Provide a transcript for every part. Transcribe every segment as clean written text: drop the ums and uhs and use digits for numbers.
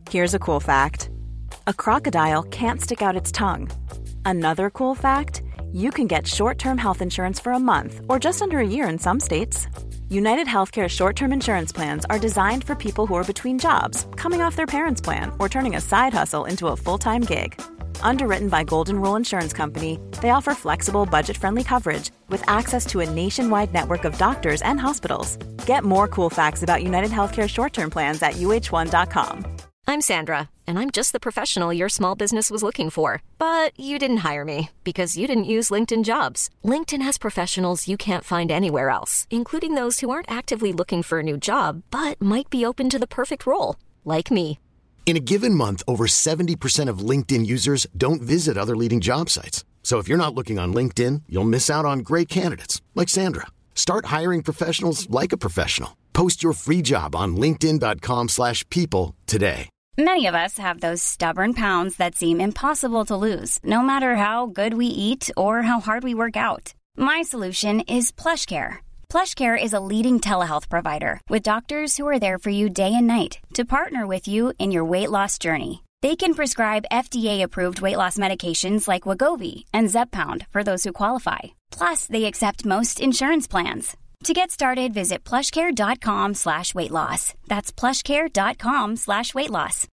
Here's a cool fact. A crocodile can't stick out its tongue. Another cool fact, you can get short-term health insurance for a month or just under a year in some states. United Healthcare short-term insurance plans are designed for people who are between jobs, coming off their parents' plan, or turning a side hustle into a full-time gig. Underwritten by Golden Rule Insurance Company, they offer flexible, budget-friendly coverage with access to a nationwide network of doctors and hospitals. Get more cool facts about United Healthcare short-term plans at uh1.com. I'm Sandra, and I'm just the professional your small business was looking for. But you didn't hire me because you didn't use LinkedIn Jobs. LinkedIn has professionals you can't find anywhere else, including those who aren't actively looking for a new job, but might be open to the perfect role, like me. In a given month, over 70% of LinkedIn users don't visit other leading job sites. So if you're not looking on LinkedIn, you'll miss out on great candidates like Sandra. Start hiring professionals like a professional. Post your free job on linkedin.com/people today. Many of us have those stubborn pounds that seem impossible to lose, no matter how good we eat or how hard we work out. My solution is PlushCare. PlushCare is a leading telehealth provider with doctors who are there for you day and night to partner with you in your weight loss journey. They can prescribe FDA-approved weight loss medications like Wegovy and Zepbound for those who qualify. Plus, they accept most insurance plans. To get started, visit plushcare.com/weightloss. That's plushcare.com/weightloss.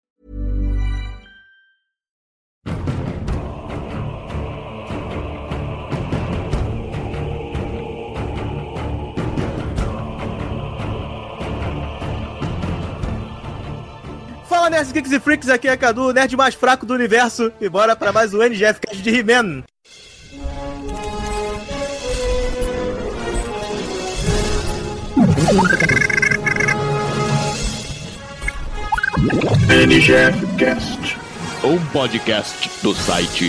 Fala, Nerds, Geeks e Freaks, aqui é Cadu, o nerd mais fraco do universo, e bora pra mais um NGF Cast de He-Man. NGF Cast, um podcast do site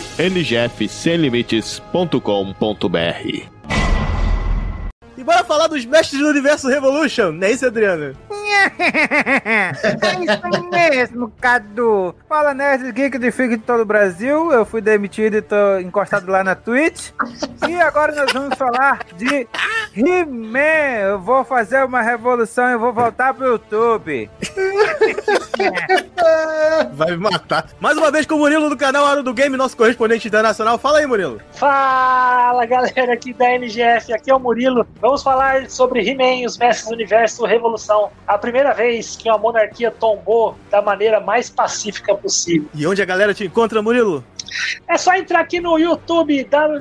ngfsemlimites.com.br. E bora falar dos mestres do universo Revolution, não é isso, Adriano? É isso mesmo, Cadu. Fala, Nerd Geek de Freak de todo o Brasil. Eu fui demitido e tô encostado lá na Twitch. E agora nós vamos falar de He-Man. Eu vou fazer uma revolução e vou voltar pro YouTube. Vai me matar. Mais uma vez com o Murilo do canal Hora do Game, nosso correspondente internacional. Fala aí, Murilo. Fala, galera aqui da NGF. Aqui é o Murilo. Vamos falar sobre He-Man, os Mestres do Universo, Revolução. A primeira vez que uma monarquia tombou da maneira mais pacífica possível. E onde a galera te encontra, Murilo? É só entrar aqui no YouTube,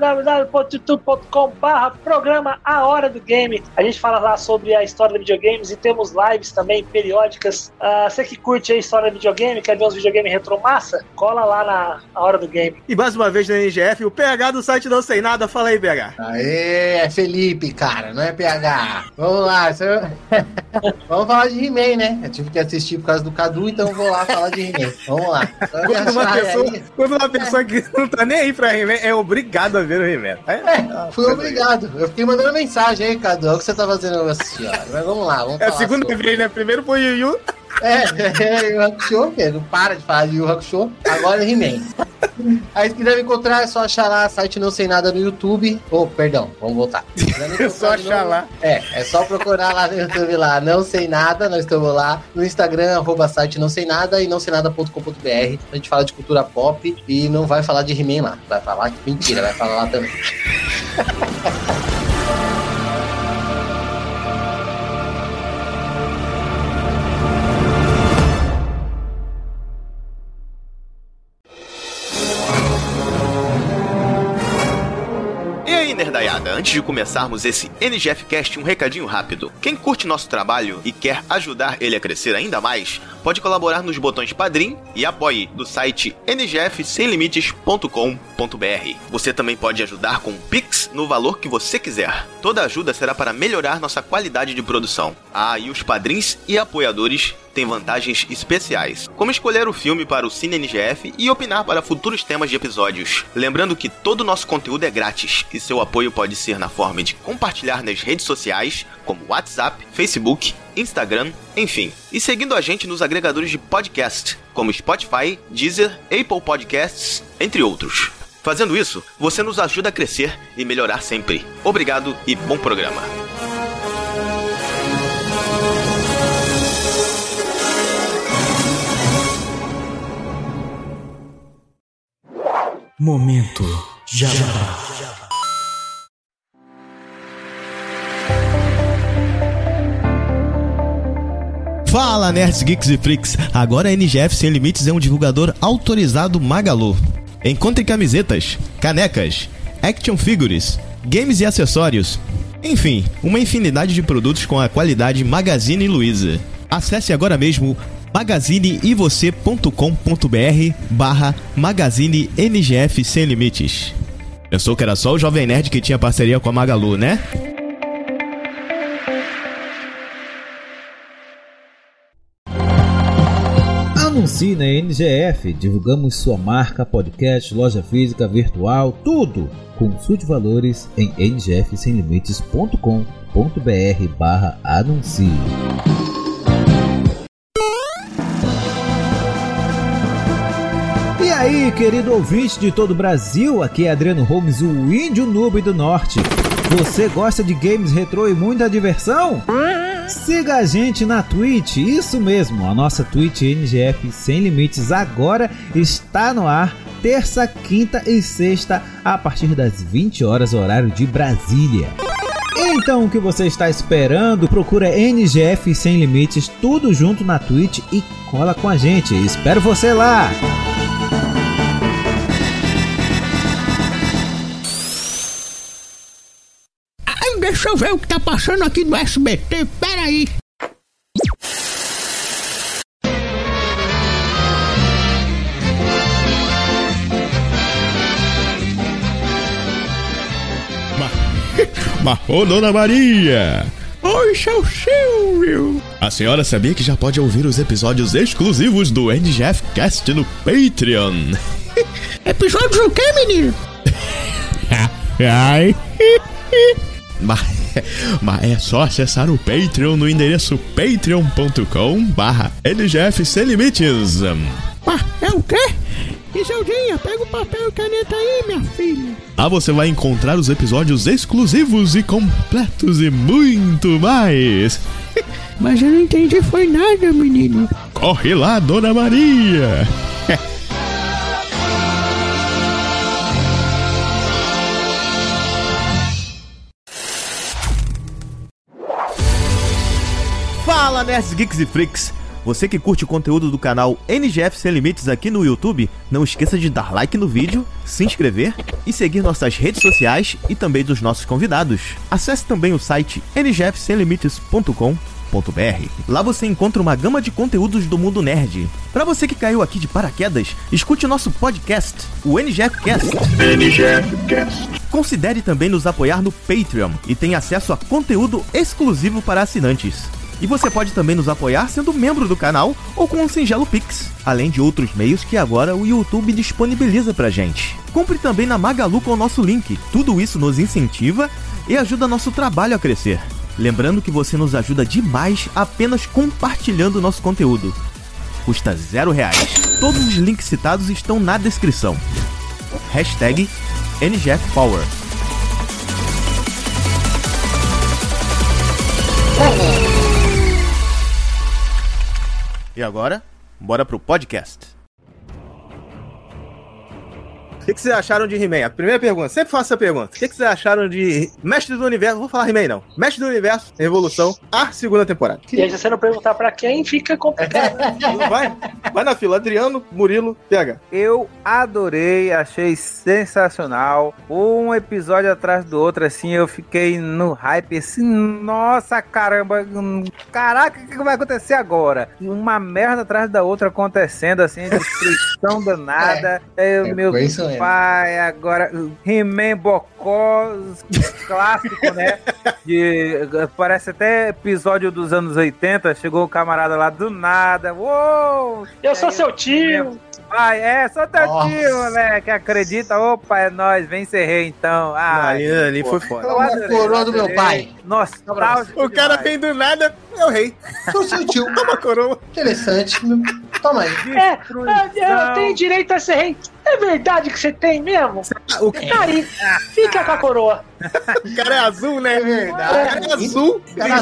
www.youtube.com/programa A Hora do Game. A gente fala lá sobre a história de videogames e temos lives também periódicas. Você que curte a história de videogame, quer ver uns videogames retro massa, cola lá na A Hora do Game. E mais uma vez na NGF, o PH do site Não Sei Nada. Fala aí, PH. Aê, é Felipe, cara, não é PH. Vamos lá, vamos falar de He-Man, né? Eu tive que assistir por causa do Cadu, então eu vou lá falar de He-Man. Vamos lá. Quando uma pessoa que não tá nem aí pra He-Man é obrigado a ver o He-Man. Fui obrigado. Eu fiquei mandando mensagem aí, Cadu. É o que você tá fazendo eu assistir, ó. Mas vamos lá, vamos falar. É a segunda vez, né? Primeiro foi o Yu. Yu Hakusho, não para de falar de Yu Hakusho. Agora é He-Man. Aí se quiser me encontrar, é só achar lá site Não Sei Nada no YouTube. Perdão, vamos voltar. É só achar lá. É só procurar lá no YouTube lá, Não Sei Nada, nós estamos lá. No Instagram, @site Não Sei Nada e nãoseinada.com.br. A gente fala de cultura pop e não vai falar de He-Man lá. Vai falar que mentira, vai falar lá também. Nerdaiada, antes de começarmos esse NGF Cast, um recadinho rápido. Quem curte nosso trabalho e quer ajudar ele a crescer ainda mais, pode colaborar nos botões Padrim e Apoie do site ngfsemlimites.com.br. Você também pode ajudar com Pix no valor que você quiser. Toda ajuda será para melhorar nossa qualidade de produção. E os padrinhos e apoiadores têm vantagens especiais, como escolher o filme para o Cine NGF e opinar para futuros temas de episódios. Lembrando que todo o nosso conteúdo é grátis e seu apoio pode ser na forma de compartilhar nas redes sociais, como WhatsApp, Facebook, Instagram, enfim. E seguindo a gente nos agregadores de podcast, como Spotify, Deezer, Apple Podcasts, entre outros. Fazendo isso, você nos ajuda a crescer e melhorar sempre. Obrigado e bom programa. Momento Jabá. Fala, nerds, geeks e freaks! Agora a NGF Sem Limites é um divulgador autorizado Magalu. Encontre camisetas, canecas, action figures, games e acessórios. Enfim, uma infinidade de produtos com a qualidade Magazine Luiza. Acesse agora mesmo magazineivocê.com.br/Magazine NGF Sem Limites. Pensou que era só o Jovem Nerd que tinha parceria com a Magalu, né? Anuncie na NGF, divulgamos sua marca, podcast, loja física, virtual, tudo! Consulte valores em ngfsemlimites.com.br/anuncie. E aí, querido ouvinte de todo o Brasil, aqui é Adriano Holmes, o índio noob do norte. Você gosta de games retrô e muita diversão? Siga a gente na Twitch, isso mesmo, a nossa Twitch NGF Sem Limites agora está no ar, terça, quinta e sexta, a partir das 20 horas, horário de Brasília. Então o que você está esperando? Procura NGF Sem Limites, tudo junto na Twitch e cola com a gente, espero você lá! Deixa eu ver o que tá passando aqui no SBT, peraí. Ô, Dona Maria! Oi, seu Silvio! A senhora sabia que já pode ouvir os episódios exclusivos do NGF Cast no Patreon? Episódios o quê, menino? Ai... Mas é só acessar o Patreon no endereço patreon.com/NGF Sem Limites. É o quê? Isildinha, pega o papel e caneta aí, minha filha. Lá você vai encontrar os episódios exclusivos e completos e muito mais. Mas eu não entendi foi nada, menino. Corre lá, Dona Maria. Fala, nerds, geeks e freaks! Você que curte o conteúdo do canal NGF Sem Limites aqui no YouTube, não esqueça de dar like no vídeo, se inscrever e seguir nossas redes sociais e também dos nossos convidados. Acesse também o site ngfsemlimites.com.br. Lá você encontra uma gama de conteúdos do mundo nerd. Para você que caiu aqui de paraquedas, escute o nosso podcast, o NGF Cast. NGF Cast. Considere também nos apoiar no Patreon e tenha acesso a conteúdo exclusivo para assinantes. E você pode também nos apoiar sendo membro do canal ou com um singelo Pix, além de outros meios que agora o YouTube disponibiliza pra gente. Compre também na Magalu com o nosso link, tudo isso nos incentiva e ajuda nosso trabalho a crescer. Lembrando que você nos ajuda demais apenas compartilhando o nosso conteúdo. Custa R$0. Todos os links citados estão na descrição. Hashtag NGFPower. E agora, bora pro podcast. O que vocês acharam de He-Man? A primeira pergunta, sempre faço essa pergunta. O que vocês acharam de Mestre do Universo? Vou falar He-Man não. Mestre do Universo, Revolução, a segunda temporada. E aí, se você não perguntar pra quem, fica complicado. Vai na fila. Adriano, Murilo, PH. Eu adorei, achei sensacional. Um episódio atrás do outro, assim, eu fiquei no hype, assim, nossa, caramba, caraca, o que vai acontecer agora? Uma merda atrás da outra acontecendo, assim, destruição danada. Meu pai, agora, He-Man Bocó, clássico, né? Parece até episódio dos anos 80, chegou o camarada lá do nada, uou! Eu sou seu tio! Sou teu tio, moleque, acredita? Opa, é nóis, vem ser rei então. Ali foi foda. Toma a coroa do meu pai. Nossa, o cara vem do nada, é o rei. Sou seu tio. Toma a coroa. Interessante. Toma aí. Eu tenho direito a ser rei. É verdade que você tem mesmo? O que tá aí? Fica com a coroa. O cara é azul, né? É verdade. O cara é azul.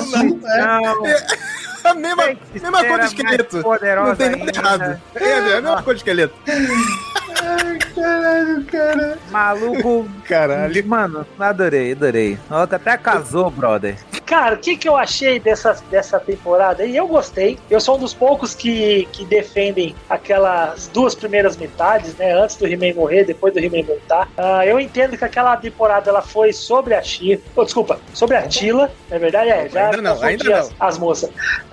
A mesma cor de esqueleto. Não tem nada errado. É a mesma cor de esqueleto. Ai, caralho, cara. Maluco. Caralho. Mano, adorei. Ontem até casou, brother. Cara, o que eu achei dessa temporada? E eu gostei. Eu sou um dos poucos que defendem aquelas duas primeiras metades, né? Antes do He-Man morrer, depois do He-Man voltar. Eu entendo que aquela temporada ela foi sobre a sobre a Tila. Na verdade, já ainda não. As moças.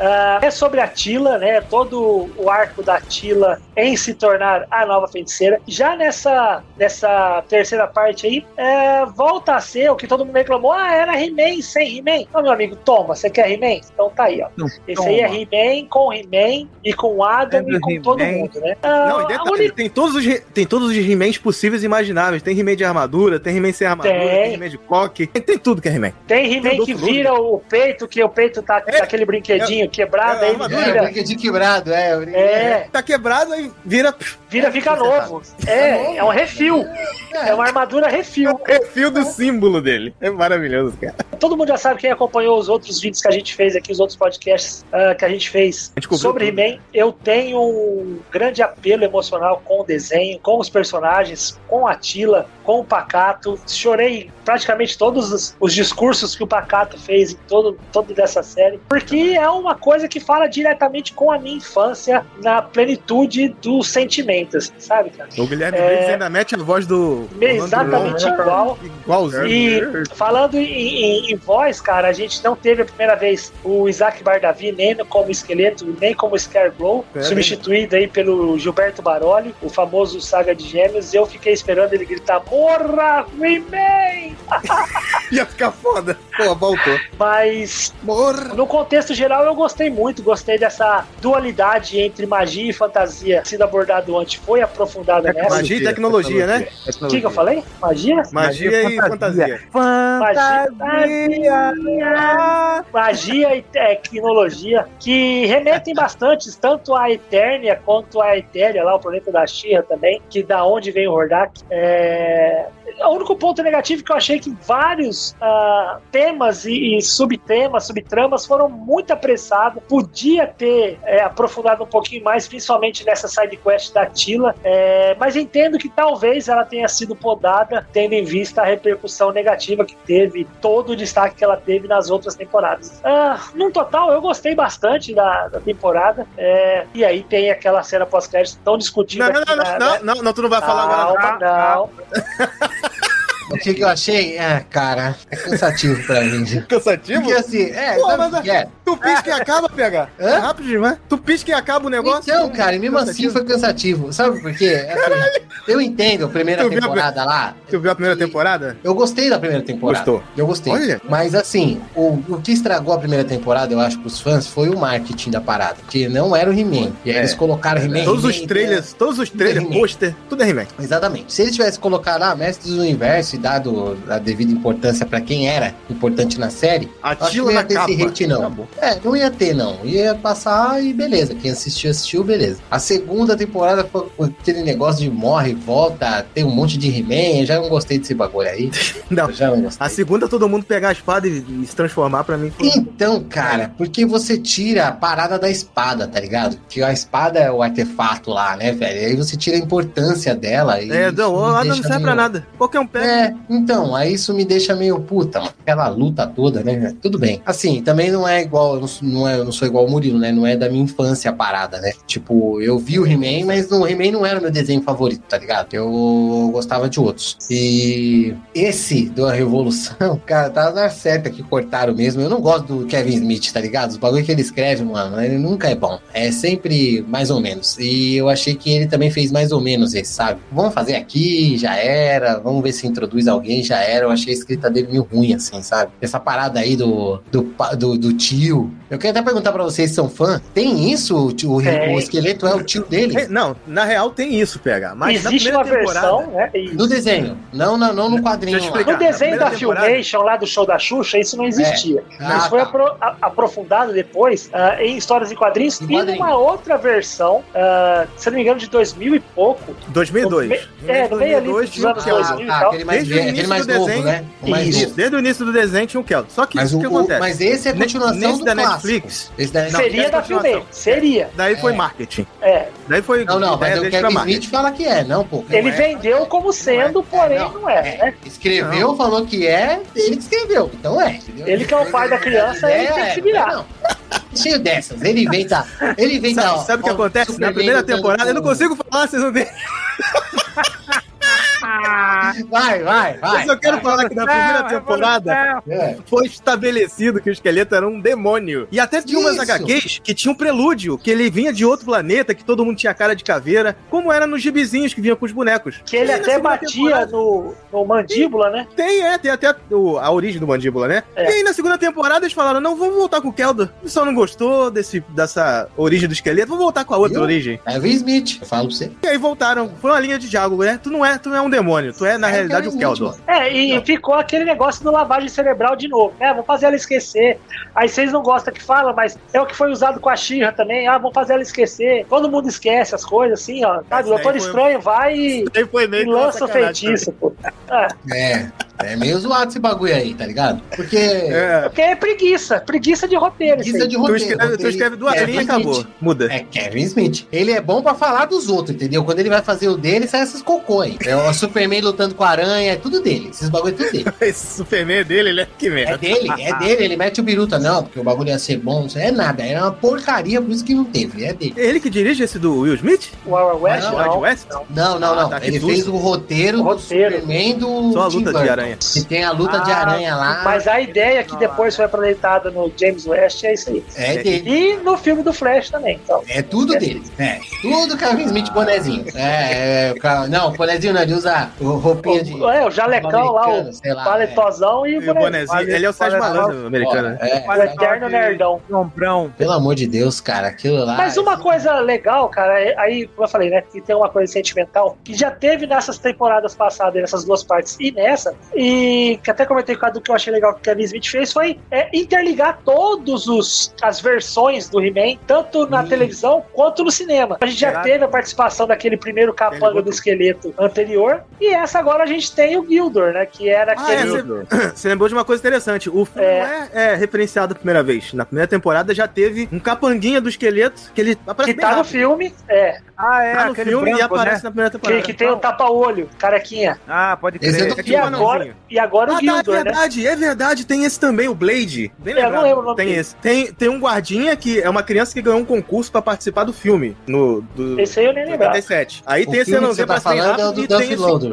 É sobre a Tila, né? Todo o arco da Tila em se tornar a nova feiticeira. Já nessa terceira parte aí, volta a ser o que todo mundo reclamou. Era He-Man sem He-Man. Então, meu amigo, toma, você quer He-Man? Então tá aí, ó. Esse aí é He-Man com He-Man e com Adam e com todo mundo, né? Não, e detalhe, tem todos os He-Mans possíveis e imagináveis. Tem He-Man de armadura, tem He-Man sem armadura, tem He-Man de coque, tem tudo que é He-Man. Tem He-Man que vira o peito, que o peito tá aquele brinquedinho quebrado, aí vira. O brinquedinho quebrado, Tá quebrado, aí vira, fica novo. É um refil. É uma armadura refil. Refil do símbolo dele. É maravilhoso, cara. Todo mundo já sabe, quem acompanhou os outros vídeos que a gente fez aqui, os outros podcasts que a gente fez sobre He-Man. Eu tenho um grande apelo emocional com o desenho, com os personagens, com a Tila, com o Pacato. Chorei praticamente todos os discursos que o Pacato fez em todo dessa série, porque é uma coisa que fala diretamente com a minha infância na plenitude dos sentimentos, sabe, cara? O Guilherme Briggs ainda mete a voz do... Exatamente igualzinho. E falando em voz, cara, a gente não teve a primeira vez o Isaac Bardavi nem como esqueleto, nem como Scarecrow, substituído aí pelo Gilberto Baroli, o famoso Saga de Gêmeos. Eu fiquei esperando ele gritar: morra, He-Man! Ia ficar foda. Pô, voltou. Mas, no contexto geral, eu gostei muito. Gostei dessa dualidade entre magia e fantasia sendo abordado antes. Foi aprofundada nessa. Magia e tecnologia, né? O que eu falei? Magia? Magia e fantasia. Magia e tecnologia que remetem bastante, tanto a Eternia quanto a Etéria, lá o planeta da She-Ra também, que da onde vem o Hordak. O único ponto negativo que eu achei que vários temas e subtemas, subtramas foram muito apressados. Podia ter aprofundado um pouquinho mais, principalmente nessa sidequest da Tila, mas entendo que talvez ela tenha sido podada, tendo em vista a repercussão negativa que teve, todo o destaque que ela teve nas outras temporadas. No total, eu gostei bastante da temporada, e aí tem aquela cena pós-crédito tão discutida. Não, tu não vai falar agora. Não. O que eu achei? Cara, é cansativo pra mim. Cansativo? Porque assim, tu pisca e acaba, PH. É rápido demais. Tu pisca e acaba o negócio. Então, cara, mesmo assim foi cansativo. Sabe por quê? Assim, eu entendo a primeira temporada lá. Tu viu a primeira temporada? Eu gostei da primeira temporada. Gostou? Eu gostei. Olha. Mas assim, o que estragou a primeira temporada, eu acho, pros fãs, foi o marketing da parada. Porque não era o He-Man. E aí eles colocaram He-Man. Todos os trailers, pôster, tudo é He-Man. Exatamente. Se eles tivessem colocado Mestres do Universo, dado a devida importância pra quem era importante na série, a Tila na capa. Hate, não. Não ia ter, não. Ia passar e beleza. Quem assistiu, beleza. A segunda temporada foi aquele negócio de morre, volta, tem um monte de He-Man. Eu já não gostei desse bagulho aí. Não. Já não gostei. A segunda, todo mundo pegar a espada e se transformar, pra mim foi... Então, cara, porque você tira a parada da espada, tá ligado? Que a espada é o artefato lá, né, velho? Aí você tira a importância dela e... não serve pra nada. Qualquer um pega. Então, aí isso me deixa meio puta, mano. Aquela luta toda, né? Tudo bem. Assim, também não é igual, eu não sou igual o Murilo, né? Não é da minha infância a parada, né? Tipo, eu vi o He-Man, mas o He-Man não era o meu desenho favorito, tá ligado? Eu gostava de outros. E esse da Revolução, cara, tá na certa que cortaram mesmo. Eu não gosto do Kevin Smith, tá ligado? Os bagulho que ele escreve, mano, ele nunca é bom. É sempre mais ou menos. E eu achei que ele também fez mais ou menos esse, sabe? Vamos fazer aqui, já era. Vamos ver se introduz alguém, já era. Eu achei a escrita dele meio ruim, assim, sabe? Essa parada aí do tio. Eu quero até perguntar pra vocês se são fã. Tem isso? O esqueleto é o tio dele? Não, na real tem isso, PH. Mas existe na uma temporada, versão, né? No desenho. Não no quadrinho. No desenho da Filmation, lá do show da Xuxa, isso não existia. Isso foi aprofundado depois em histórias em quadrinhos. E numa outra versão, se não me engano, de 2000 e pouco. 2002. No meio ali dos anos 2000 e tal. Aquele mais novo, né? Desde o início do desenho tinha o Keldor. Só que o que acontece? Mas esse é a continuação da clássico. Netflix. Esse da Netflix. Seria da Filme, seria. Daí foi marketing. Daí foi. Não, mas ideia o deles pra Kevin marketing. Smith fala que é, não, pô. Ele vendeu como sendo, porém não é, né? Escreveu, falou que é, ele que escreveu. Então é, entendeu? Ele que é o pai da criança, ele tem que se virar. Não. Cheio dessas. Ele inventa. Sabe o que acontece? Na primeira temporada, eu não consigo falar, vocês não têm. Vai. Eu só quero falar que na primeira temporada foi estabelecido que o esqueleto era um demônio. E até tinha umas HQs que tinha um prelúdio, que ele vinha de outro planeta, que todo mundo tinha cara de caveira, como era nos gibizinhos que vinha com os bonecos. Que ele até batia no mandíbula, né? Tem até a origem do mandíbula, né? E aí na segunda temporada eles falaram, não, vamos voltar com o Keldor. O pessoal não gostou dessa origem do esqueleto, vamos voltar com a outra origem. Kevin Smith, eu falo pra você. E aí voltaram, foi uma linha de diálogo, né? Tu não é um demônio, tu é na realidade o Keldor. E ficou aquele negócio do lavagem cerebral de novo, né? Vamos fazer ela esquecer. Aí vocês não gostam que fala, mas é o que foi usado com a She-Ra também. Vamos fazer ela esquecer. Todo mundo esquece as coisas, assim, ó. Sabe? O Doutor Estranho vai e lança o feitiço, pô. É meio zoado esse bagulho aí, tá ligado? Porque é preguiça de roteiro. Preguiça de roteiro. Tu escreve duas linhas e acabou. Muda. É Kevin Smith. Ele é bom pra falar dos outros, entendeu? Quando ele vai fazer o dele, sai essas cocô aí. É o Superman lutando com a aranha, é tudo dele. Esses bagulho é tudo dele. Esse Superman é dele, ele é que merda. É dele, ele mete o biruta. Não, porque o bagulho ia ser bom, isso é nada. Era uma porcaria, por isso que não teve. É dele. É ele que dirige esse do Will Smith? O Wild West? Não. Tá, ele fez o roteiro do Superman do só a luta de aranha. E tem a luta de aranha lá. Mas a ideia que depois foi apresentada no James West é isso aí. É dele. E no filme do Flash também. Então. É tudo dele. Tudo Kevin Smith bonezinho. Não, bonezinho não, ele usa roupinha de... o jalecão lá, o paletozão e o bonezinho. Ele é o Sérgio Malandro americano. O eterno nerdão. Pelo amor de Deus, cara, aquilo lá... Mas uma coisa legal, cara, aí, como eu falei, né, que tem uma coisa sentimental, que já teve nessas temporadas passadas, nessas duas partes, e nessa, e que até comentei com do que eu achei legal que o Kevin Smith fez, foi interligar todos as versões do He-Man, tanto na televisão quanto no cinema. A gente já teve a participação daquele primeiro capanga do esqueleto anterior, e essa agora a gente tem o Gildor, né, que era aquele... Você lembrou de uma coisa interessante, o filme não é referenciado a primeira vez. Na primeira temporada já teve um capanguinha do esqueleto, que ele aparece que tá no filme, tá no filme branco, e aparece na primeira temporada. Que tem o tapa-olho, carequinha. Pode crer. E agora o Gildor, é verdade, tem esse também, o Blade. Bem lembrado. Eu não lembro o nome tem dele. Esse. Tem um guardinha que é uma criança que ganhou um concurso pra participar do filme. Esse aí eu nem lembro. 87. Aí tem esse anãozinho pra sair rápido e tem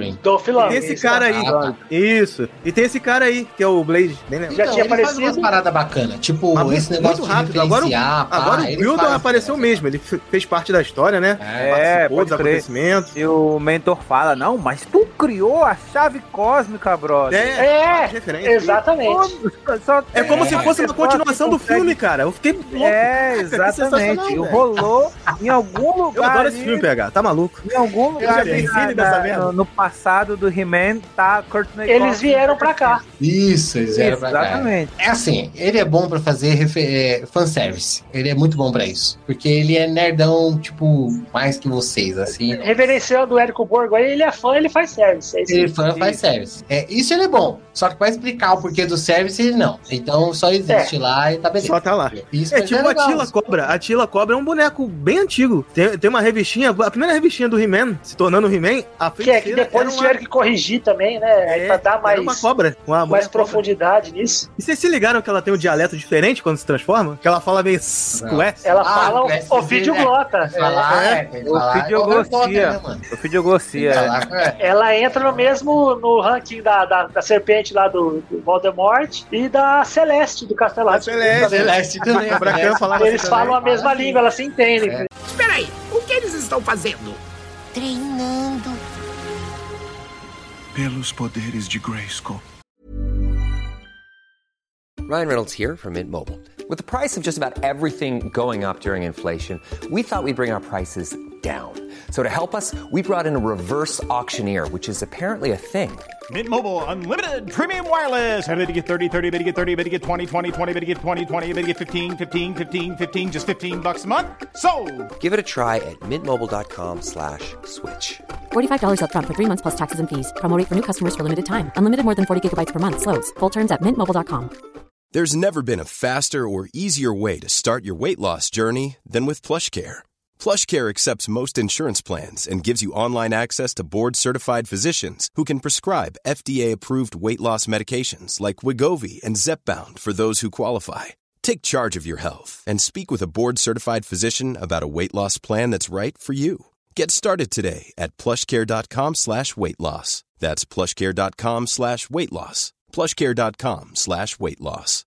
esse cara aí. Isso. E tem esse cara aí, que é o Blade. Bem lembrado. Já tinha aparecido. Faz umas paradas bacanas, tipo esse negócio muito rápido. Agora o Gildor apareceu mesmo. Ele fez parte da história, né? Participou dos acontecimentos. E o mentor fala, não, mas tu criou a chave cósmica, brother. Exatamente. É como se fosse uma continuação do filme, cara. Eu fiquei louco. Exatamente. Rolou em algum lugar. Eu adoro esse filme, PH. Tá maluco? Em algum lugar no passado do He-Man, tá Courtney Cox. Eles vieram pra cá. Isso, eles vieram pra cá. Exatamente. É assim, ele é bom pra fazer fanservice. Ele é muito bom pra isso. Porque ele é nerdão, tipo, mais que vocês, assim. Reverenciando o Érico Borgo aí, ele é fã, ele faz service. Ele faz service. Isso ele é bom. Só que pra explicar o porquê do service, ele não. Então só existe lá e tá beleza. Só tá lá. Isso tipo a Tila Cobra. A Tila Cobra é um boneco bem antigo. Tem uma revistinha, a primeira revistinha do He-Man, se tornando He-Man, que depois eles tiveram que corrigir também, né? Pra dar mais... uma cobra. Mais profundidade nisso. E vocês se ligaram que ela tem um dialeto diferente quando se transforma? Que ela fala meio... Ela fala ofidioglota. Ofidioglossia. Ela entra no ranking da serpente lá do Voldemort e da Celeste do Castelar. Celeste também. Eles falam a mesma língua, elas se entendem. Espera aí, o que eles estão fazendo? Treinando. Pelos poderes de Grayskull. Ryan Reynolds here from Mint Mobile. With the price of just about everything going up during inflation, we thought we'd bring our prices down. So to help us, we brought in a reverse auctioneer, which is apparently a thing. Mint Mobile Unlimited Premium Wireless. How to get 30, 30, bit to get 30, bit to get 20, 20, 20, bit to get 20, 20, bit to get 15, 15, 15, 15, just $15 a month? Sold! Give it a try at mintmobile.com/switch. $45 up front for 3 months plus taxes and fees. Promo rate for new customers for limited time. Unlimited more than 40 gigabytes per month. Slows full terms at mintmobile.com. There's never been a faster or easier way to start your weight loss journey than with PlushCare. PlushCare accepts most insurance plans and gives you online access to board-certified physicians who can prescribe FDA-approved weight loss medications like Wegovy and Zepbound for those who qualify. Take charge of your health and speak with a board-certified physician about a weight loss plan that's right for you. Get started today at plushcare.com/weight-loss. That's plushcare.com/weight-loss. plushcare.com/weight-loss.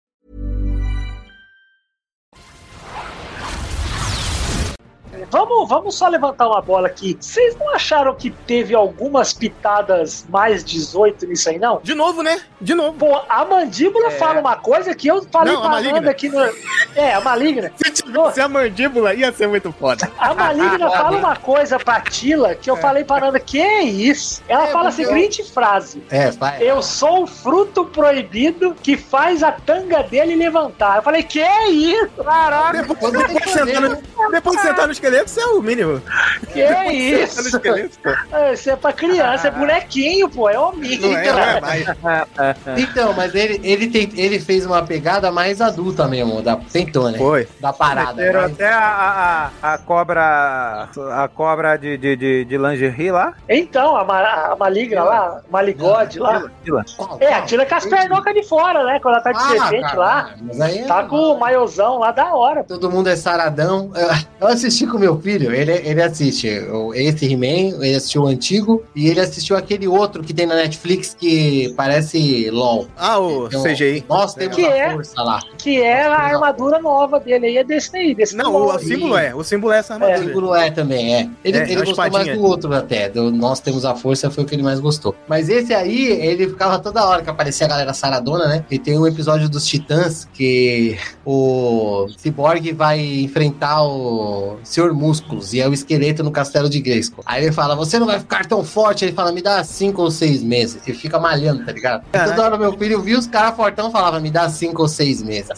Vamos só levantar uma bola aqui. Vocês não acharam que teve algumas pitadas mais 18 nisso aí, não? De novo, né? De novo. Pô, a mandíbula fala uma coisa que eu falei pra Amanda aqui no... a maligna. Se tivesse a mandíbula, ia ser muito foda. A maligna fala uma coisa pra Tila que eu falei pra Amanda, que é isso? Ela fala a seguinte frase. Vai. Eu sou o fruto proibido que faz a tanga dele levantar. Eu falei, que é isso? Caraca. Depois de sentar no esqueleto, isso é o mínimo. Que é isso? Isso é pra criança, é bonequinho, pô. É hominho. Não é mais. Então, mas ele fez uma pegada mais adulta mesmo. Tentou, né? Foi. Da parada. Meteram até a cobra de lingerie lá. Então, a maligna lá, maligode lá. A Tila com as pernocas de fora, né? Quando ela tá de serpente lá. Tá com o maiôzão lá da hora. Todo mundo é saradão. Eu assisti com meu filho, ele assiste esse He-Man, ele assistiu o antigo e ele assistiu aquele outro que tem na Netflix que parece LOL. O CGI. Nós temos a força lá. Que é a armadura nova dele aí, é desse aí. Não, o símbolo é essa armadura. O símbolo também. Ele gostou mais do outro até, do Nós Temos a Força foi o que ele mais gostou. Mas esse aí, ele ficava toda hora que aparecia a galera saradona, né? E tem um episódio dos Titãs que o Cyborg vai enfrentar o Sr. Músculos e é o esqueleto no castelo de Grayskull. Aí ele fala, você não vai ficar tão forte. Ele fala, me dá 5 ou 6 meses. E fica malhando, tá ligado? E toda hora meu filho viu os caras fortão e falava, me dá 5 ou 6 meses.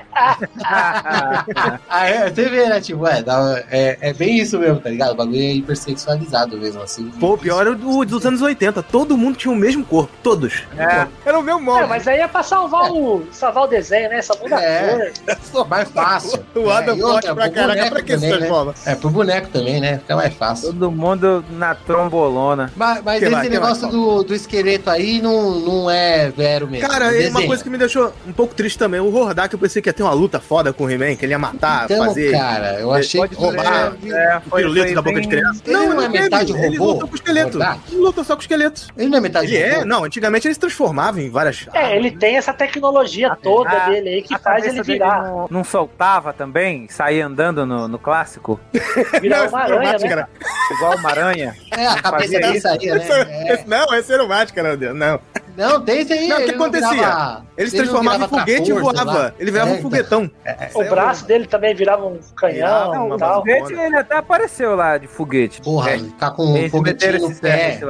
Aí você vê, né? Tipo, é bem isso mesmo, tá ligado? O bagulho é hipersexualizado mesmo, assim. Pô, pior é o dos anos 80. Todo mundo tinha o mesmo corpo. Todos. Era o mesmo modo. Mas aí é pra salvar o desenho, né? Só muda a cor. Mais fácil. O Adam forte pra caraca, pra que isso transforma? Pro boneco também, né? Fica mais fácil. Todo mundo na trombolona. Mas esse negócio do esqueleto aí não é vero mesmo. Cara, uma coisa que me deixou um pouco triste também. O Hordak, eu pensei que ia ter uma luta foda com o He-Man, que ele ia matar, fazer... cara, eu achei que roubar o pirulito da boca de criança. Ele não é metade robô? Ele luta com o esqueleto. Ele luta só com o esqueleto. Ele não é metade robô? Não, antigamente ele se transformava em várias... ele tem essa tecnologia toda dele aí que faz ele virar. Não soltava também? Saía andando no clássico? Virar uma aranha, né? Igual uma aranha. A cabeça dele saía, né? Não, é ser máscara, não. Não, tem esse aí. Não, o que acontecia? Ele se transformava em foguete e voava. Ele virava um foguetão. O braço dele também virava um canhão e tal. O foguete, ele até apareceu lá de foguete. Porra, ficar com um foguetinho no pé.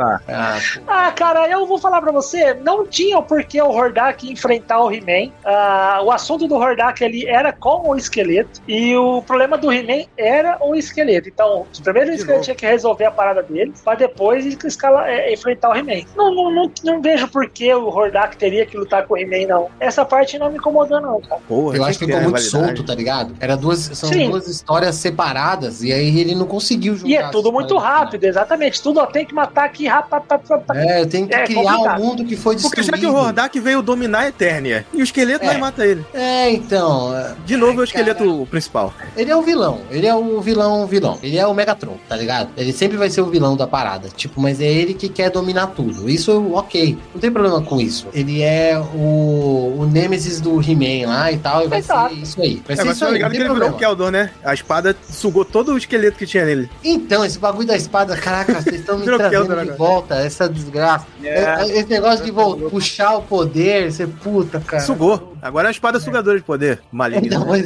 Cara, eu vou falar pra você, não tinha por que o Hordak enfrentar o He-Man. O assunto do Hordak ali era com o esqueleto, e o problema do He-Man era o esqueleto. Então, primeiro o esqueleto tinha que resolver a parada dele, pra depois enfrentar o He-Man. Não vejo por que o Hordak teria que lutar com o He-Man, não. Essa parte não me incomodou, não, cara. Porra, eu acho que ficou muito solto, tá ligado? São duas histórias separadas, e aí ele não conseguiu juntar. E é tudo muito rápido, exatamente. Tudo tem que matar aqui rápido. Tem que criar um mundo que foi destruído. Porque já que o Hordak veio dominar a Eternia, e o esqueleto vai matar ele. Então... De novo é o esqueleto principal. Ele é o vilão. Ele é o vilão. Ele é o Megatron, tá ligado? Ele sempre vai ser o vilão da parada. Tipo, mas é ele que quer dominar tudo. Isso, ok. Não tem problema com isso. Ele é o Nêmesis do He-Man lá e tal, e vai ser isso aí. Vai ser isso aí. Ligado que ele virou o Keldor, né? A espada sugou todo o esqueleto que tinha nele. Então, esse bagulho da espada, caraca, vocês estão me trazendo de volta, essa desgraça. Esse negócio de puxar o poder, ser puta, cara. Sugou. Agora é a espada sugadora de poder, maligno. Então, pois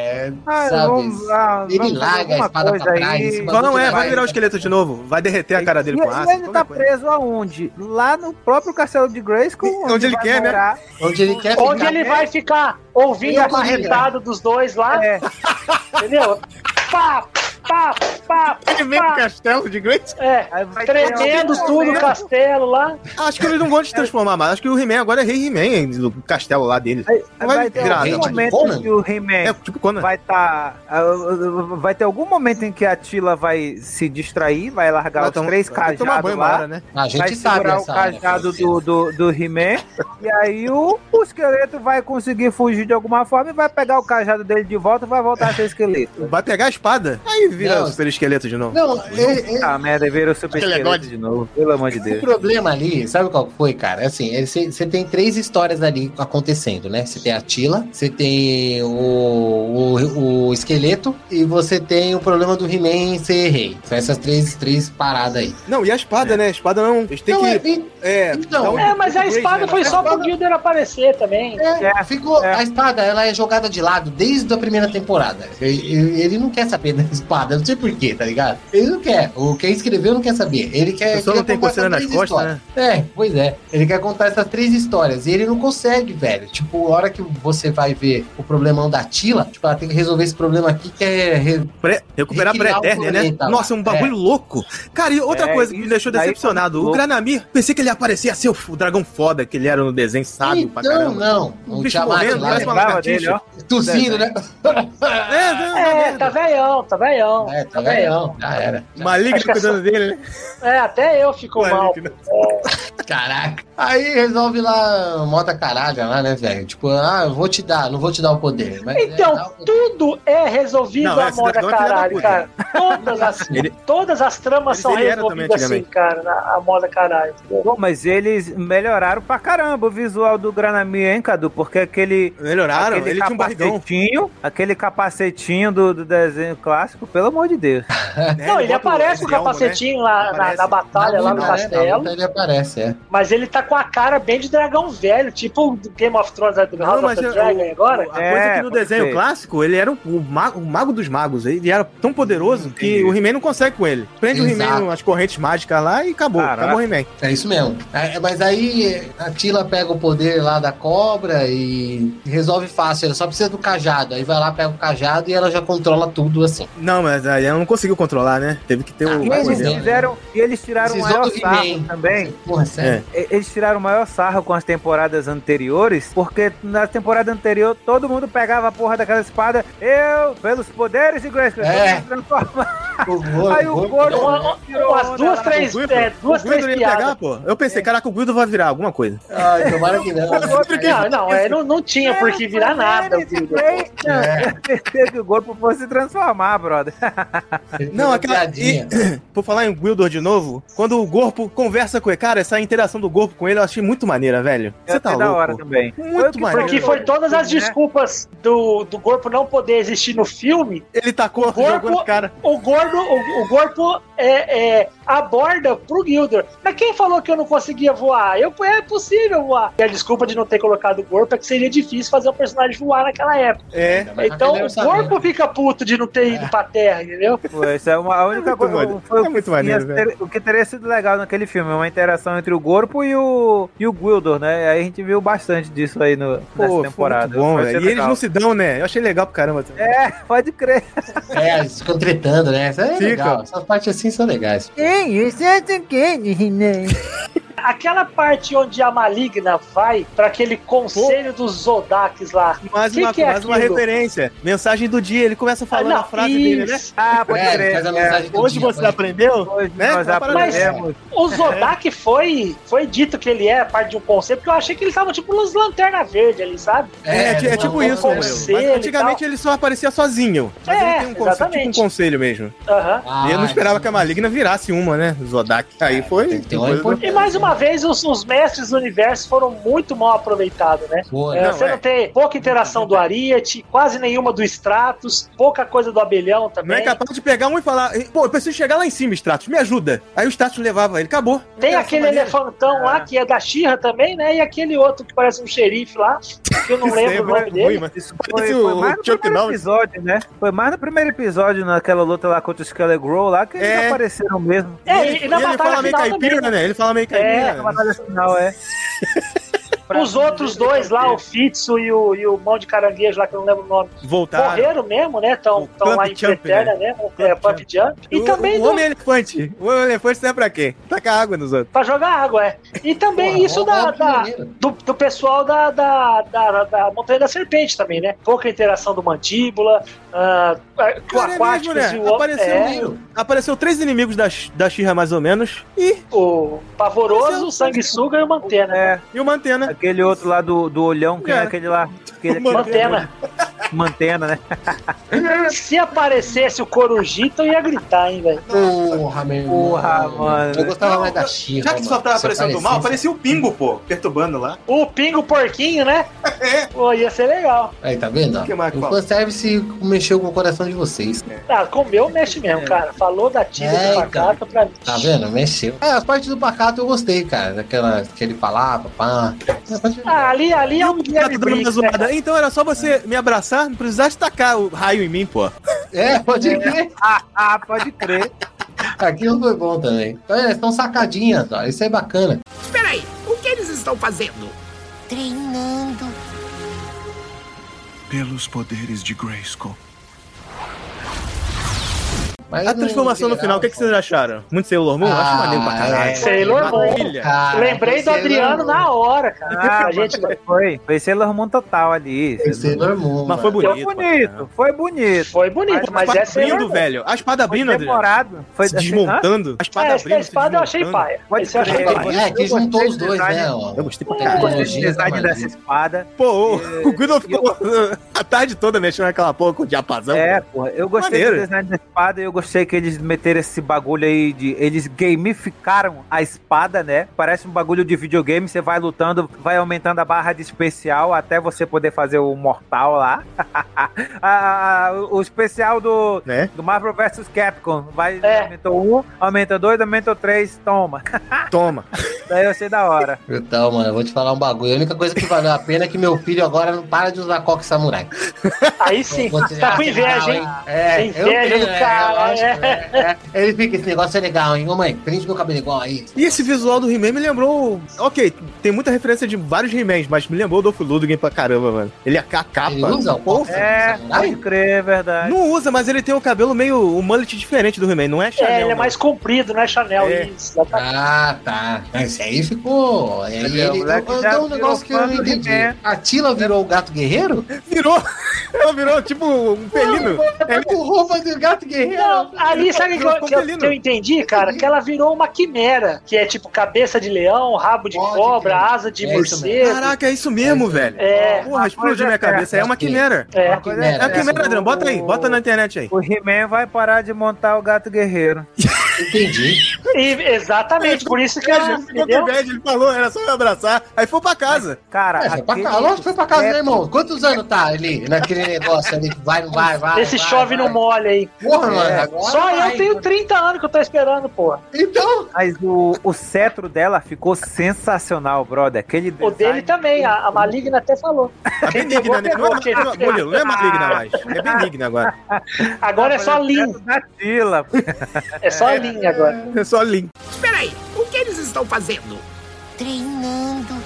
sabe? Ele larga a espada pra trás. Vai virar o esqueleto de novo. Vai derreter a cara dele com ácido. Ele tá preso aonde? Lá no próprio castelo de Grayskull. Onde ele quer, né? Onde ele quer. Onde ele vai ficar ouvindo a marretada dos dois lá. Entendeu? Pá! Ele vem pro castelo de Grayskull? Tremendo tudo o castelo lá. Acho que eles não vão se transformar mais. Acho que o He-Man agora é Rei He-Man do castelo lá dele. Vai ter algum momento em que o He-Man vai estar... vai ter algum momento em que a Tila vai se distrair, vai largar os 3 cajados lá, embora, né? A gente vai sabe segurar o cajado do He-Man, e aí o esqueleto vai conseguir fugir de alguma forma e vai pegar o cajado dele de volta e vai voltar a ser esqueleto. Vai pegar a espada, aí vira o super esqueleto de novo. Não, merda, vira o super esqueleto de novo, pelo amor de Deus. O problema ali, sabe qual foi, cara? Assim, você tem 3 histórias ali acontecendo, né? Você tem a Tila, você tem o esqueleto e você tem o problema do He-Man ser rei. São essas três paradas aí. Não, e a espada, né? A espada não... Eles têm mas a espada foi só pro Gilder aparecer também. A espada, ela é jogada de lado desde a primeira temporada. Ele não quer saber da espada, não sei porquê, tá ligado? Ele não quer. Quem escreveu não quer saber. Ele quer... Só não tem coceira nas costas, né? Pois é. Ele quer contar essas 3 histórias. E ele não consegue, velho. Tipo, a hora que você vai ver o problemão da Tila, tipo, ela tem que resolver esse problema aqui, que é... recuperar a pré-Eternia, né? Nossa, um bagulho louco. Cara, e outra coisa que me deixou decepcionado. O Granamir, pensei que ele ia aparecer a ser o dragão foda que ele era no desenho, sábio pra caramba. Não. O bicho morrendo, parece uma lagartixa. Tossindo, né? Tá velhão. Tá velhão. Já era. Maligno cuidando dele, né? Até eu fico mal. Caraca. Aí resolve lá, moda caralho lá, né, velho? Tipo, eu vou te dar, não vou te dar o poder. Mas então, tudo é resolvido a moda caralho, cara. Todas as tramas são resolvidas assim, cara, a moda caralho. Bom, mas eles melhoraram pra caramba o visual do Granamir, hein, Cadu? Porque Melhoraram? Ele tinha um barrigão. Aquele capacetinho do desenho clássico, pelo amor de Deus. Não, ele aparece com o capacetinho lá na batalha, lá no castelo. Ele aparece, Mas ele tá com a cara bem de dragão velho, tipo o Game of Thrones do House of the Dragon agora. A coisa é que no desenho clássico, ele era o mago dos magos. Ele era tão poderoso que o He-Man não consegue com ele. Prende o He-Man nas correntes mágicas lá e acabou. Acabou o He-Man. É isso mesmo. Mas aí a Tila pega o poder lá da cobra e resolve fácil. Ela só precisa do cajado. Aí vai lá, pega o cajado e ela já controla tudo assim. Não, mas aí ela não conseguiu controlar, né? Teve que ter eles tiraram o maior sarro também. Porra, sério? Eles tiraram o maior sarro com as temporadas anteriores, porque na temporada anterior todo mundo pegava a porra daquela espada, pelos poderes de Grayskull, aí o Gordo umas duas, três piadas. Eu pensei, caraca, o Guido vai virar alguma coisa. Ai, tomara que não. Não tinha por que virar nada. Que o Gordo fosse se transformar, brother. Não, por falar em Gwildor de novo, quando o Gorpo conversa com ele, cara, essa interação do Gorpo com ele eu achei muito maneira, velho. Você tá louco. Da hora também. Muito maneiro. Porque foi todas as desculpas do Gorpo não poder existir no filme. Ele tacou jogou no cara. O Gorpo aborda pro Gwildor. Mas quem falou que eu não conseguia voar? É possível voar. E a desculpa de não ter colocado o Gorpo é que seria difícil fazer um personagem voar naquela época. Então o Gorpo fica puto de não ter ido pra terra, entendeu? Essa é a única coisa. Foi muito maneiro, o que teria sido legal naquele filme, uma interação entre o Gorpo e o Gwildor, né? Aí a gente viu bastante disso aí nessa temporada. Bom, e eles não se dão, né? Eu achei legal pro caramba. Pode crer. Eles ficam tretando, né? Isso é legal. Essas partes assim são legais. Aquela parte onde a Maligna vai pra aquele conselho dos Zodaks lá. Mais uma referência. Mensagem do dia. Ele começa falando a frase dele, né? Pode crer. Hoje você aprendeu? Nós aprendemos. O Zodak foi dito que ele é parte de um conselho, porque eu achei que eles estavam tipo nos Lanterna Verde ali, sabe? É tipo isso, mas antigamente ele só aparecia sozinho. Mas ele tem um conselho, tipo um conselho mesmo. E eu não esperava que a Maligna virasse uma, né? Zodak. Aí foi. E mais uma vez, os mestres do universo foram muito mal aproveitados, né? Você não tem pouca interação do Ariete, quase nenhuma do Stratos, pouca coisa do Abelhão também. Não é capaz de pegar um e falar, pô, eu preciso chegar lá em cima, Stratos, me ajuda. Aí o Stratos levava ele, acabou. Tem aquele elefantão lá, que é da She-Ra também, né? E aquele outro que parece um xerife lá, que eu não lembro o nome dele. Foi mais no primeiro episódio, né? Foi mais no primeiro episódio, naquela luta lá contra o Skelegrow lá, que eles apareceram mesmo. E na batalha fala meio caipira, né? Ele fala meio caipira. Na batalha final, Os outros dois lá, o Fitzo e o Mão de Caranguejo lá, que eu não lembro o nome. Voltaram. Morreram mesmo, né? Estão lá em Eterna, né? Pump Jump. E também o Homem-Elefante. O Homem-Elefante serve pra quê? Tacar água nos outros. Pra jogar água, E também isso do pessoal da Montanha da Serpente também, né? Pouca interação do Mandíbula, o Aquático e o... Apareceu 3 inimigos da She-Ra, mais ou menos, e... O Pavoroso, o Sanguessuga e o Mantena. E o Mantena. Aquele outro lá do olhão, quem é aquele lá? Mantena, né? Se aparecesse o Corujita, eu ia gritar, hein, velho. Porra, mano. Eu gostava mais da She-Ra. Já que só tava aparecendo do mal, aparecia o Pingo, pô, perturbando lá. O Pingo Porquinho, né? Pô, ia ser legal. Aí, tá vendo? O fanservice mexeu com o coração de vocês. Com o meu mexe mesmo, cara. Falou da Tia do Pacato pra mim. Tá vendo? Mexeu. As partes do Pacato eu gostei, cara. Que ele falava, pá. Ali é um Guilherme Briggs, né? Então era só você me abraçar, não precisasse tacar o raio em mim, pô. Pode crer. Pode crer. Aquilo foi bom também. Então, eles estão sacadinhas, ó. Isso é bacana. Espera aí, o que eles estão fazendo? Treinando. Pelos poderes de Grayskull. A transformação no final, o que vocês acharam? Muito Sailor Moon? Acho maneiro pra caralho. Sailor Moon. Lembrei do Adriano na hora, cara. Foi Sailor Moon total ali. Foi Sailor Moon. Mas foi bonito. Foi bonito, mas é Sailor Moon. Velho. A espada abrindo, Adriano. Foi se desmontando. A espada abrindo. A espada eu achei paia. Que juntou os dois, né? Eu gostei pra caralho. Eu gostei do design dessa espada. Pô, o Guido ficou a tarde toda mexendo naquela porra com o diapasão. Porra. Eu gostei do design da espada e eu gostei que eles meteram esse bagulho aí de... Eles gamificaram a espada, né? Parece um bagulho de videogame. Você vai lutando, vai aumentando a barra de especial até você poder fazer o mortal lá. O especial do Marvel vs Capcom. Aumentou 1, aumenta 2, aumenta 3. Toma. Daí eu achei da hora. Então, mano, eu vou te falar um bagulho. A única coisa que valeu a pena é que meu filho agora não para de usar coque samurai. Aí sim. Tá com inveja, hein? Inveja do cara. Ele fica, esse negócio é legal, hein? Ô mãe, prende meu cabelo igual aí. E esse visual do He-Man me lembrou... Ok, tem muita referência de vários He-Mans, mas me lembrou o Dolph Lundgren pra caramba, mano. Ele é a capa. Ele usa o pode crer, é verdade. Não usa, mas ele tem um cabelo meio... um mullet diferente do He-Man, não é Chanel. Ele é mais comprido, não é Chanel. Isso, tá. Esse aí ficou... Um negócio que eu não entendi. A Tila virou o gato guerreiro? Virou. Ela virou tipo um felino. Com roupa de gato guerreiro. Não, ali sabe que eu entendi, cara? Que ela virou uma quimera, que é tipo cabeça de leão, rabo de cobra, asa de morcego. Caraca, é isso mesmo, velho. Porra, explodiu minha cabeça. É uma quimera. É uma quimera, Adriano. Bota aí, bota na internet aí. O He-Man vai parar de montar o gato guerreiro. Entendi. Exatamente, por isso que ele falou, era só me abraçar. Aí foi pra casa. Cara, foi pra casa. Lógico que foi pra casa, né, irmão? Quantos anos tá ali, naquele negócio ali? Vai, não vai. Esse chove não molha aí. Porra, mano. Só eu tenho 30 anos que eu tô esperando, porra. Então. Mas o cetro dela ficou sensacional, brother. Aquele o dele também, a Maligna até falou. A Benigna, né? Não é Maligna mais. É Benigna agora. Agora é só Lin. É só Lin agora. É só Lin. Espera aí, o que eles estão fazendo? Treinando.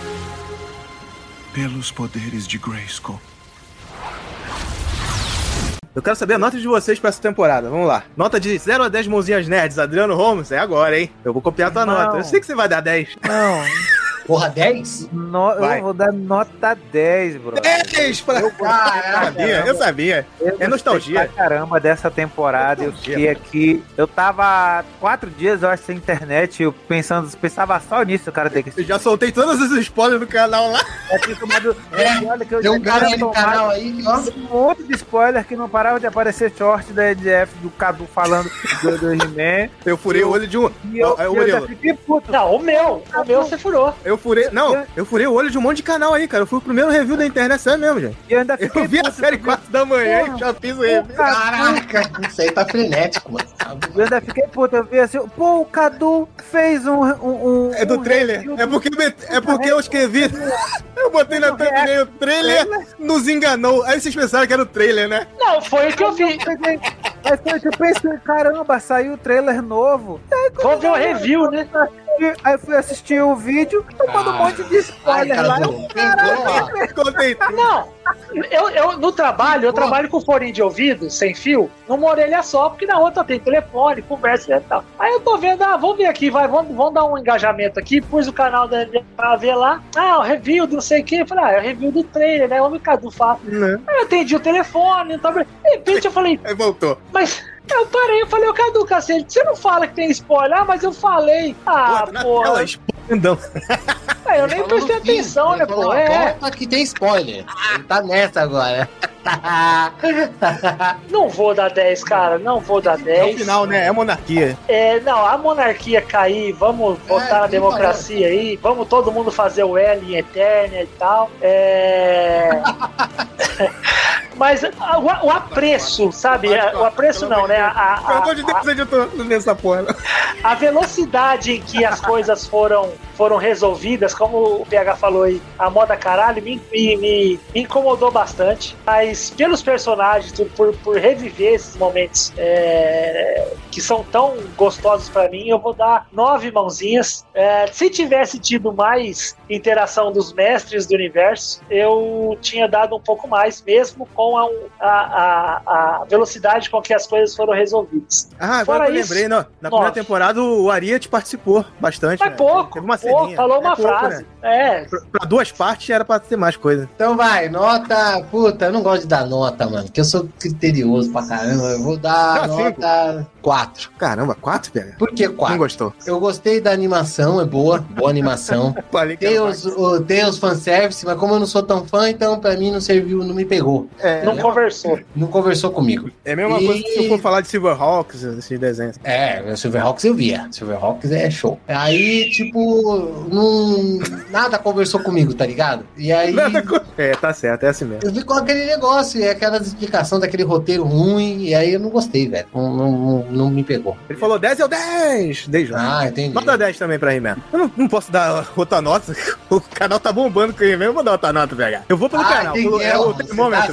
Pelos poderes de Grayskull. Eu quero saber a nota de vocês pra essa temporada. Vamos lá. Nota de 0 a 10 mãozinhas nerds. Adriano Holmes, é agora, hein? Eu vou copiar a tua nota. Eu sei que você vai dar 10. Não. Porra, 10? Eu vou dar nota 10, bro. 10 pra... Eu sabia. É nostalgia. Pra caramba dessa temporada. Eu fiquei aqui... Eu tava 4 dias, eu acho, sem internet. Eu pensava só nisso, cara. Eu já soltei todos os spoilers do canal lá. Olha que eu tem um cara aí no canal aí, ó. Um monte de spoiler que não parava de aparecer short da EDF do Cadu falando do He-Man. Eu furei o olho de um... Eu já fiquei puto. Não, o meu você furou. Eu furei o olho de um monte de canal aí, cara. Eu fui o primeiro review da internet, sério mesmo, gente. Eu vi a série 4 da manhã e já fiz o review. Caraca, isso aí tá frenético, mano. Eu ainda fiquei puto, eu vi assim, pô, o Cadu fez É do trailer? É porque eu escrevi. Eu botei na thumbnail o trailer, nos enganou. Aí vocês pensaram que era o trailer, né? Não, foi o que eu vi. Aí foi que eu pensei, caramba, saiu o trailer novo. Vou ver o review, né? fui assistir o vídeo, tomando um monte de spoiler lá. Não, eu no trabalho, eu trabalho com fone de ouvido, sem fio, numa orelha só, porque na outra tem telefone, conversa e tal. Aí eu tô vendo, vamos ver aqui, vamos dar um engajamento aqui, pus o canal pra ver lá, o review do não sei o que, eu falei, é o review do trailer, né, o Cadu fala. Aí eu atendi o telefone, de repente eu falei... Aí voltou. Mas... Eu parei, eu falei, Cadu, cacete, você não fala que tem spoiler? Mas eu falei. Porra. Eu nem prestei atenção, né, pô? Volta que tem spoiler. Ele tá nessa agora. Não vou dar 10, cara. Não vou dar 10. É o final, né? É monarquia. Não, a monarquia cair, vamos votar na democracia aí. Vamos todo mundo fazer o L em Eternia e tal. Mas o apreço, sabe? O apreço não, né? Pelo amor de Deus, eu tô nessa porra. A velocidade em que as coisas foram resolvidas, como o PH falou aí, a moda caralho, me incomodou bastante. Mas pelos personagens, por reviver esses momentos que são tão gostosos pra mim, eu vou dar 9 mãozinhas. Se tivesse tido mais interação dos mestres do universo, eu tinha dado um pouco mais, mesmo com a velocidade com que as coisas foram resolvidas. Agora que eu lembrei, na primeira temporada o Ariete participou bastante. Mas pouco, teve uma ceninha. Falou uma frase. Né? Pra 2 partes era pra ter mais coisa. Então vai, nota... Puta, eu não gosto de dar nota, mano, porque eu sou criterioso pra caramba. Eu vou dar nota 4. Caramba, 4, PH? Por que 4? Não gostou? Eu gostei da animação, é boa animação. Tem os fanservice, mas como eu não sou tão fã, então pra mim não serviu, não me pegou. Não conversou. Não conversou comigo. É a mesma coisa que se eu for falar de Silverhawks, esses desenhos. Silverhawks eu via. Silverhawks é show. Aí, tipo, nada conversou comigo, tá ligado? E aí... tá certo, é assim mesmo. Eu vi com aquele negócio, aquelas explicações daquele roteiro ruim, e aí eu não gostei, velho. Não me pegou. Ele falou 10 é o 10! 10 entendi. Nota 10 também pra He-Man. Eu não posso dar outra nota. O canal tá bombando com o He-Man, eu vou dar outra nota, PH. Eu vou pelo canal, o termômetro.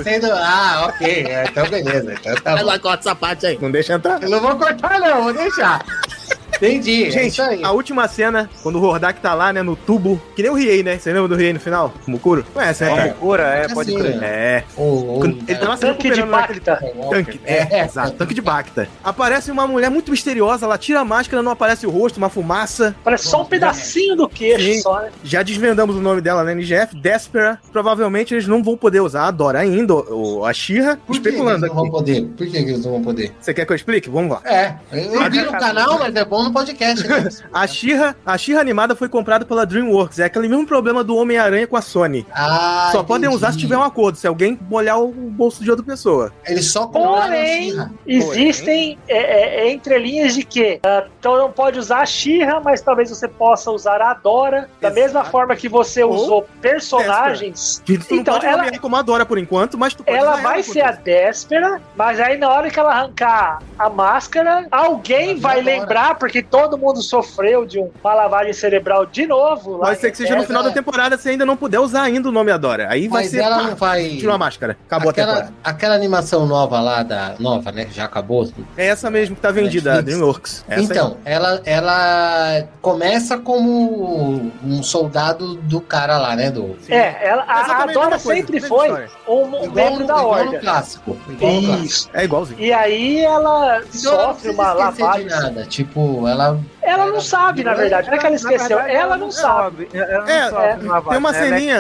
Ok. Então beleza. Então tá bom. Ela corta essa parte aí. Não deixa entrar. Eu não vou cortar, não, vou deixar. Entendi. Gente, a última cena, quando o Hordak tá lá, né, no tubo, que nem o Riei, né? Você lembra do Riei no final? O Mukuro? Conhece, né? O Mukuro, pode crer. Ele tá lá se tanque de Bacta. Exato, tanque de Bacta. Aparece uma mulher muito misteriosa, ela tira a máscara, não aparece o rosto, uma fumaça. Parece só um pedacinho do queixo, só, né? Já desvendamos o nome dela na NGF, Despera. Provavelmente eles não vão poder usar a Dora ainda, ou a She-Ra, especulando aqui. Por que eles não vão poder? Você quer que eu explique? Vamos lá. Eu vi no canal, mas é bom no podcast, né? A She-Ra animada foi comprada pela DreamWorks. É aquele mesmo problema do Homem-Aranha com a Sony. Só podem usar se tiver um acordo, se alguém molhar o bolso de outra pessoa. Eles só Porém, existem entrelinhas de que então não pode usar a She-Ra, mas talvez você possa usar a Dora, da mesma forma que você usou personagens. Tu não pode nomear como a Dora por enquanto, mas tu pode ela vai ser a Despera, mas aí na hora que ela arrancar a máscara, alguém vai lembrar, porque todo mundo sofreu de uma lavagem cerebral de novo. Pode ser que seja no final da temporada, se ainda não puder usar ainda o nome Adora. Aí vai ser... ela não vai... Tirou a máscara. Acabou a temporada. Aquela animação nova lá, nova, né? Já acabou. É essa mesmo que tá vendida, a DreamWorks. Então, ela começa como um soldado do cara lá, né? A Adora sempre foi um membro da Ordem. Igual no clássico. Isso. É igualzinho. E aí ela sofre uma lavagem. Nada. Tipo, ela não sabe, na verdade. Não é que ela esqueceu. Ela não sabe. Tem uma ceninha.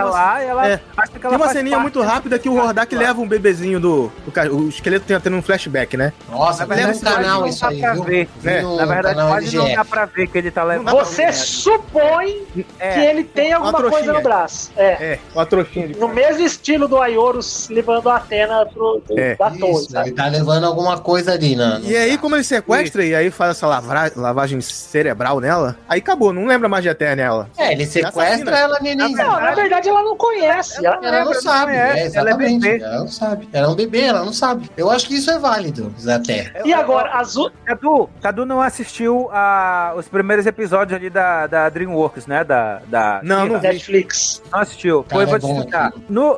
Tem uma ceninha muito rápida que o Hordak leva um bebezinho o esqueleto tendo um flashback, né? Nossa, vai no canal isso aí, viu? Na verdade, quase não dá pra ver que ele tá levando. Você supõe que ele tem alguma coisa no braço. Uma trouxinha. No mesmo estilo do Aioros levando a Atena da torre. Ele tá levando alguma coisa ali, né? E aí, como ele sequestra e aí faz essa lavagem cerebral nela, aí acabou, não lembra mais de Eternia ela. Ele sequestra ela, neném. Não, na verdade ela não conhece. Ela não sabe. Exatamente. Ela não sabe. Ela é um bebê, ela não sabe. Eu acho que isso é válido, até. E agora, Cadu não assistiu os primeiros episódios ali da DreamWorks, né? Não Netflix. Não assistiu. Foi, vou te explicar.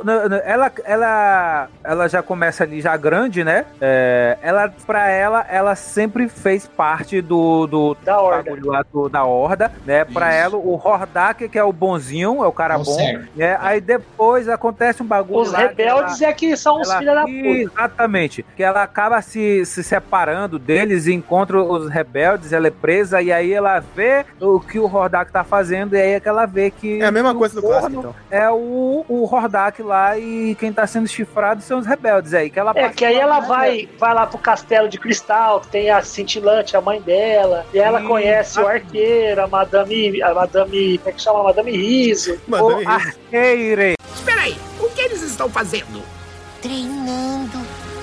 Ela já começa ali já grande, né? Ela sempre fez parte do Da Horda. Da Horda, né? Pra ela, o Hordak, que é o bonzinho, é o cara bom. Né? Aí depois acontece um bagulho. Os rebeldes é que são os filhos da puta. Exatamente. Que ela acaba se separando deles e encontra os rebeldes, ela é presa, e aí ela vê o que o Hordak tá fazendo, e aí é que ela vê que... É a mesma coisa do clássico, então. É o Hordak lá, e quem tá sendo chifrado são os rebeldes aí. Que ela que aí ela vai lá pro castelo de cristal, que tem a cintilante, a mãe dela, e ela conhece o arqueiro, a Madame... como é que chama? Madame Riso. O arqueire. Espera aí, o que eles estão fazendo? Treinando.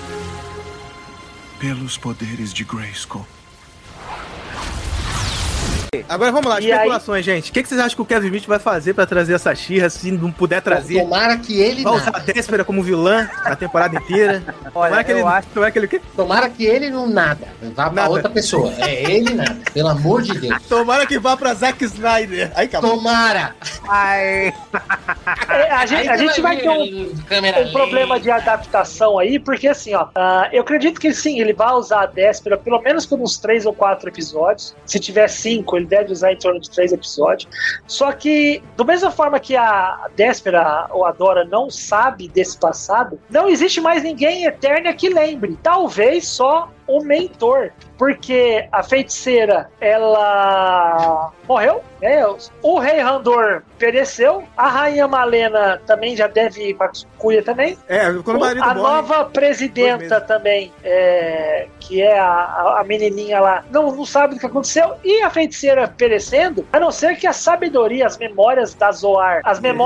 Pelos poderes de Grayskull. Agora vamos lá, especulações, gente. O que vocês acham que o Kevin Smith vai fazer pra trazer essa She-Ra, se não puder trazer? Tomara que ele vai usar a Déspera como vilã a temporada inteira. Olha, tomara que ele não nada. Vá pra outra pessoa. É ele nada. Pelo amor de Deus. Tomara que vá pra Zack Snyder. Aí, tomara. A gente vai ter um problema de adaptação aí, porque assim, ó, eu acredito que sim, ele vai usar a Déspera pelo menos por uns 3 ou 4 episódios. Se tiver 5, ele deve usar em torno de 3 episódios. Só que, da mesma forma que a Déspera ou a Dora não sabe desse passado, não existe mais ninguém Eternia que lembre. Talvez só o mentor, porque a feiticeira, ela morreu, né? O rei Randor pereceu, a rainha Malena também já deve ir pra cuia também. Quando o marido a morre, nova presidenta também, que é a menininha lá, não sabe do que aconteceu, e a feiticeira perecendo, a não ser que a sabedoria, as memórias da Zoar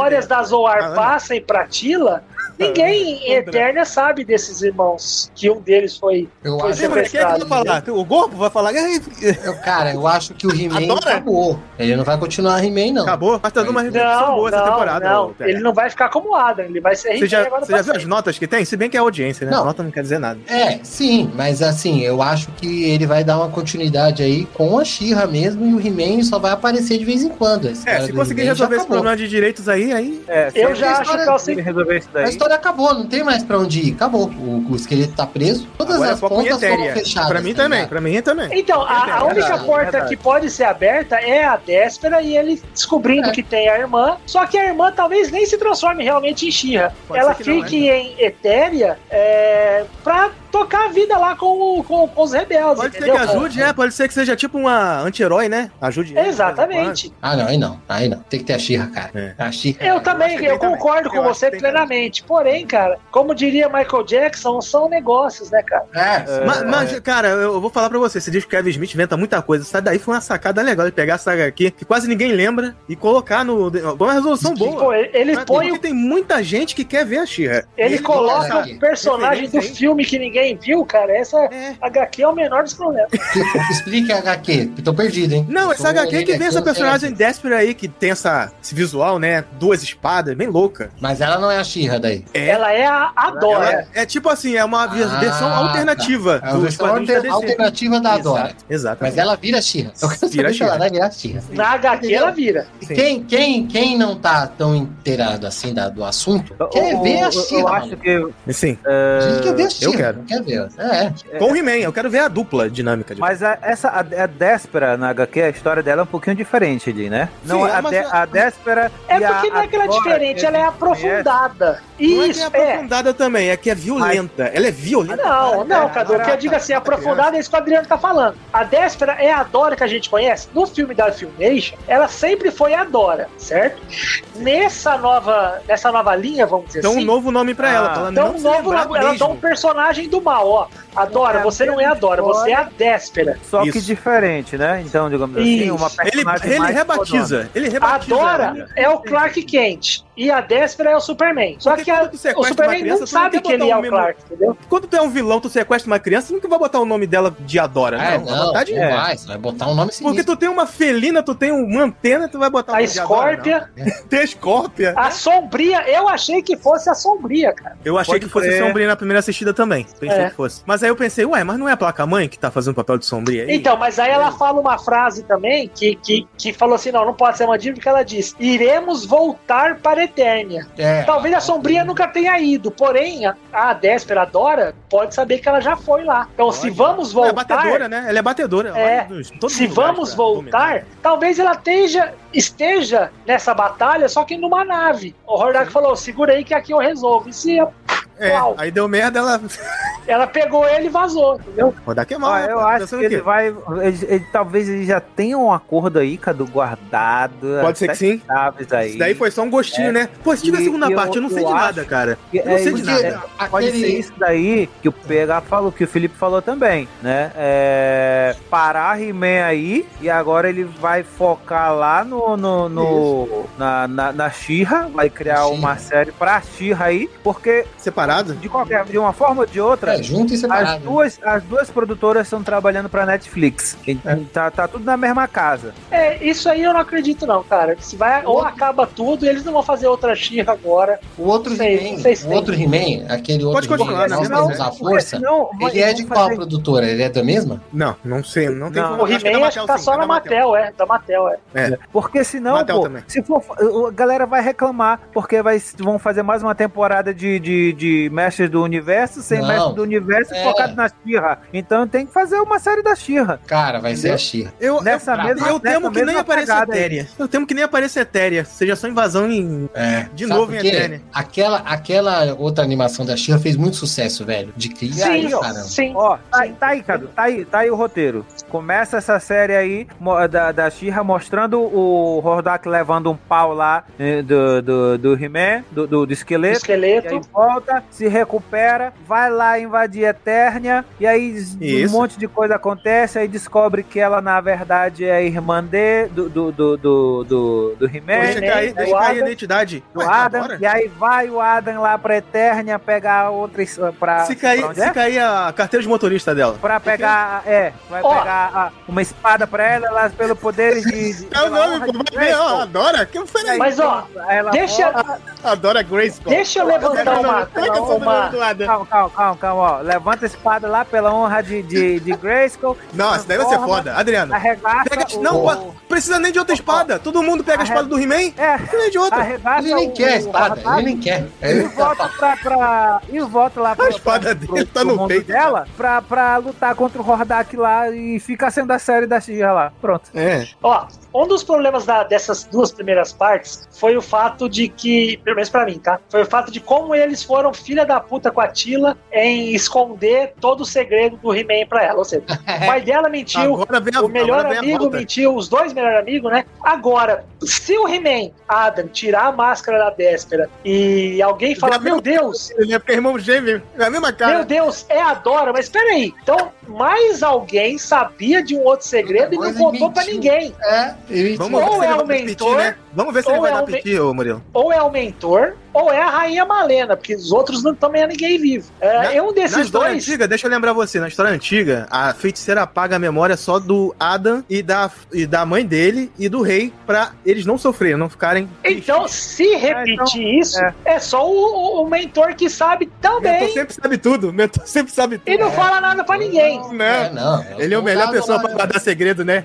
passem pra Tila. Ninguém em Eternia sabe desses irmãos, que um deles foi sequestrado. Quem vai falar? O Gorpo vai falar? Cara, eu acho que o He-Man acabou. Ele não vai continuar He-Man, não. Acabou? Mas tá dando uma repercussão boa essa temporada. Não, ele não vai ficar como Adam, ele vai ser He-Man agora. Você já viu as notas que tem? Se bem que é audiência, né? Não. A nota não quer dizer nada. Sim, mas assim, eu acho que ele vai dar uma continuidade aí com a She-Ra mesmo, e o He-Man só vai aparecer de vez em quando. Se conseguir resolver esse problema de direitos aí... eu já acho que eu sei resolver isso daí. A história acabou, não tem mais pra onde ir. Acabou. O esqueleto tá preso. Todas agora as pontas foram fechadas. Pra mim também. Então, a única porta que pode ser aberta é a Déspera e ele descobrindo que tem a irmã. Só que a irmã talvez nem se transforme realmente em She-Ra. Ela fique em Etéria pra tocar a vida lá com os rebeldes. Pode ser que ajude, pode ser que seja tipo uma anti-herói, né? Ajude. Exatamente. Aí não. Tem que ter a She-Ra, cara. A She-Ra. Eu também, eu concordo com você plenamente. Porém, cara, como diria Michael Jackson, são negócios, né, cara? Mas, cara, eu vou falar pra você, você diz que o Kevin Smith inventa muita coisa, sai daí foi uma sacada legal de pegar essa HQ, que quase ninguém lembra, e colocar uma resolução boa. Pô, ele põe porque tem muita gente que quer ver a She-Ra. Ele coloca o personagem do filme que ninguém viu, cara. Essa HQ é o menor dos problemas. Explique a HQ, que tô perdido, hein? Não, essa HQ que vem essa personagem Déspera aí, que tem esse visual, né? 2 espadas, bem louca. Mas ela não é a She-Ra daí. Ela é a Dora. É tipo assim, é uma versão alternativa. É a versão alternativa da Dora. Exato. Mas ela vira She-Ra. Ela vai virar She-Ra. Na HQ ela vira. Quem não tá tão inteirado assim do assunto, quer ver a She-Ra. Eu acho que... Sim. A gente quer ver a She-Ra. Eu quero. Quer ver. Com o He-Man, eu quero ver a dupla dinâmica. Mas a Déspera na HQ, a história dela é um pouquinho diferente ali, né? Não, a Déspera... porque não é que ela é diferente, ela é aprofundada. Não é que é aprofundada também, é que é violenta. Ela é violenta. Não, Cadu, o que eu digo assim, aprofundada é isso que o Adriano tá falando. A Déspera é a Dora que a gente conhece. No filme da Filmation, ela sempre foi a Dora, certo? Nessa nova linha, vamos dizer assim. Então um novo nome pra ela. Ela dá um personagem do mal, ó. A Dora, você não é a Dora, você é a Déspera. Só que diferente, né? Então, digamos assim, uma personagem ele rebatiza. A Dora é o Clark Kent e a Déspera é o Superman. Só que o Superman não sabe que ele é o Clark, entendeu? Quando tu é um vilão, tu sequestra uma criança, tu nunca vai botar o nome dela de Adora, não. Você vai botar um nome sinistro. Porque tu tem uma felina, tu tem uma antena, tu vai botar o nome de Adora. Tem a Escórpia. A Sombria, eu achei que fosse a Sombria, cara. Eu achei que fosse a Sombria na primeira assistida também. Pensei que fosse. Mas aí eu pensei, mas não é a Placa-Mãe que tá fazendo o papel de Sombria aí? Então, mas aí ela fala uma frase também que falou assim, não pode ser uma dívida, que ela diz, iremos voltar para Eternia. Talvez a Sombria nunca tenha ido, porém, a Déspera, a Dora, pode saber que ela já foi lá. Então, se vamos voltar... Ela é batedora, né? Ela é batedora. Se vamos voltar, talvez ela esteja nessa batalha, só que numa nave. O Hordak falou, segura aí que aqui eu resolvo. E se... aí deu merda, ela pegou ele e vazou, entendeu? Hordak é mal. Eu acho que ele vai... talvez ele já tenha um acordo aí, Cadu, guardado. Pode ser que sim. Aí. Isso daí foi só um gostinho, né? Pô, se tiver a segunda parte, eu não sei de nada, cara. Eu não sei de nada. Pode ser isso daí que o PH falou, que o Felipe falou também, né? Parar He-Man aí, e agora ele vai focar lá na She-Ra, vai criar uma série pra She-Ra aí, porque... Separado? De uma forma ou de outra, junto e separado. As duas produtoras estão trabalhando pra Netflix. Tá tudo na mesma casa. Isso aí eu não acredito não, cara. Se vai, ou acaba tudo e eles não vão fazer outra She-Ra agora. O outro He-Man, aquele outro pode continuar, He-Man, nós usar a força, ele é de qual produtora? Ele é da mesma? Não sei, não tem como. O He-Man acho que tá só na Mattel, da Mattel, Porque senão, se for, a galera vai reclamar, porque vão fazer mais uma temporada de Mestres do Universo, sem Mestre do Universo focado na She-Ra. Então tem que fazer uma série da She-Ra. Cara, vai ser a She-Ra. Eu temo que nem apareça Etéria. Eu temo que nem apareça Etéria. Seja só invasão de novo em Etéria. Aquela outra animação da She-Ra fez muito sucesso, velho. De crise, caramba. Sim. Ó, tá aí, Cadu. Tá aí o roteiro. Começa essa série aí da She-Ra mostrando o Hordak levando um pau lá do He-Man, do esqueleto. E aí volta, se recupera, vai lá invadir Eternia, e aí um monte de coisa acontece, aí descobre que ela na verdade é irmã do He-Man. Deixa cair a identidade do Adam, e aí vai o Adam lá pra Eternia pegar outras pra... Se cair a carteira de motorista dela. Pra pegar, pegar uma espada pra ela pelo poderes de é o nome, adora, que foi aí. Mas adora Grayskull. Deixa eu levantar uma... Calma, ó. Levanta a espada lá pela honra de Grayskull. Nossa, daí vai ser foda, Adriano. Não precisa nem de outra espada. Todo mundo pega a espada do He-Man. Nem de outra. Ele nem quer a espada, ele nem quer. E volta lá a espada dele tá no peito dela pra lutar contra o Hordak lá e fica sendo a série da She-Ra lá. Pronto. Ó, um dos problemas dessas duas primeiras partes foi o fato de que, pelo menos pra mim, tá? Foi o fato de como eles foram filha da puta com a Tila em esconder todo o segredo do He-Man pra ela. Ou seja, o pai dela mentiu, o melhor amigo mentiu, os dois melhores amigos, né? Agora, se o He-Man, Adam, tirar a máscara da Déspera e alguém falar, meu Deus... Ele é irmão gêmeo, é a mesma cara. Meu Deus, é a Dora, mas peraí. Então, mais alguém sabia de um outro segredo e não contou pra ninguém. Ou é o mentor... Vamos ver se ele vai dar piti, ô Murilo. Ou é o mentor, ou é a Rainha Malena, porque os outros não também é ninguém vivo. Um desses na história dois... antiga, deixa eu lembrar você, na história antiga, a feiticeira apaga a memória só do Adam e da mãe dele e do rei, pra eles não sofrerem, não ficarem... Então, se repetir isso, é só o mentor que sabe também. O mentor sempre sabe tudo. E não fala nada pra ninguém. Não. Ele é a melhor pessoa pra guardar segredo, né?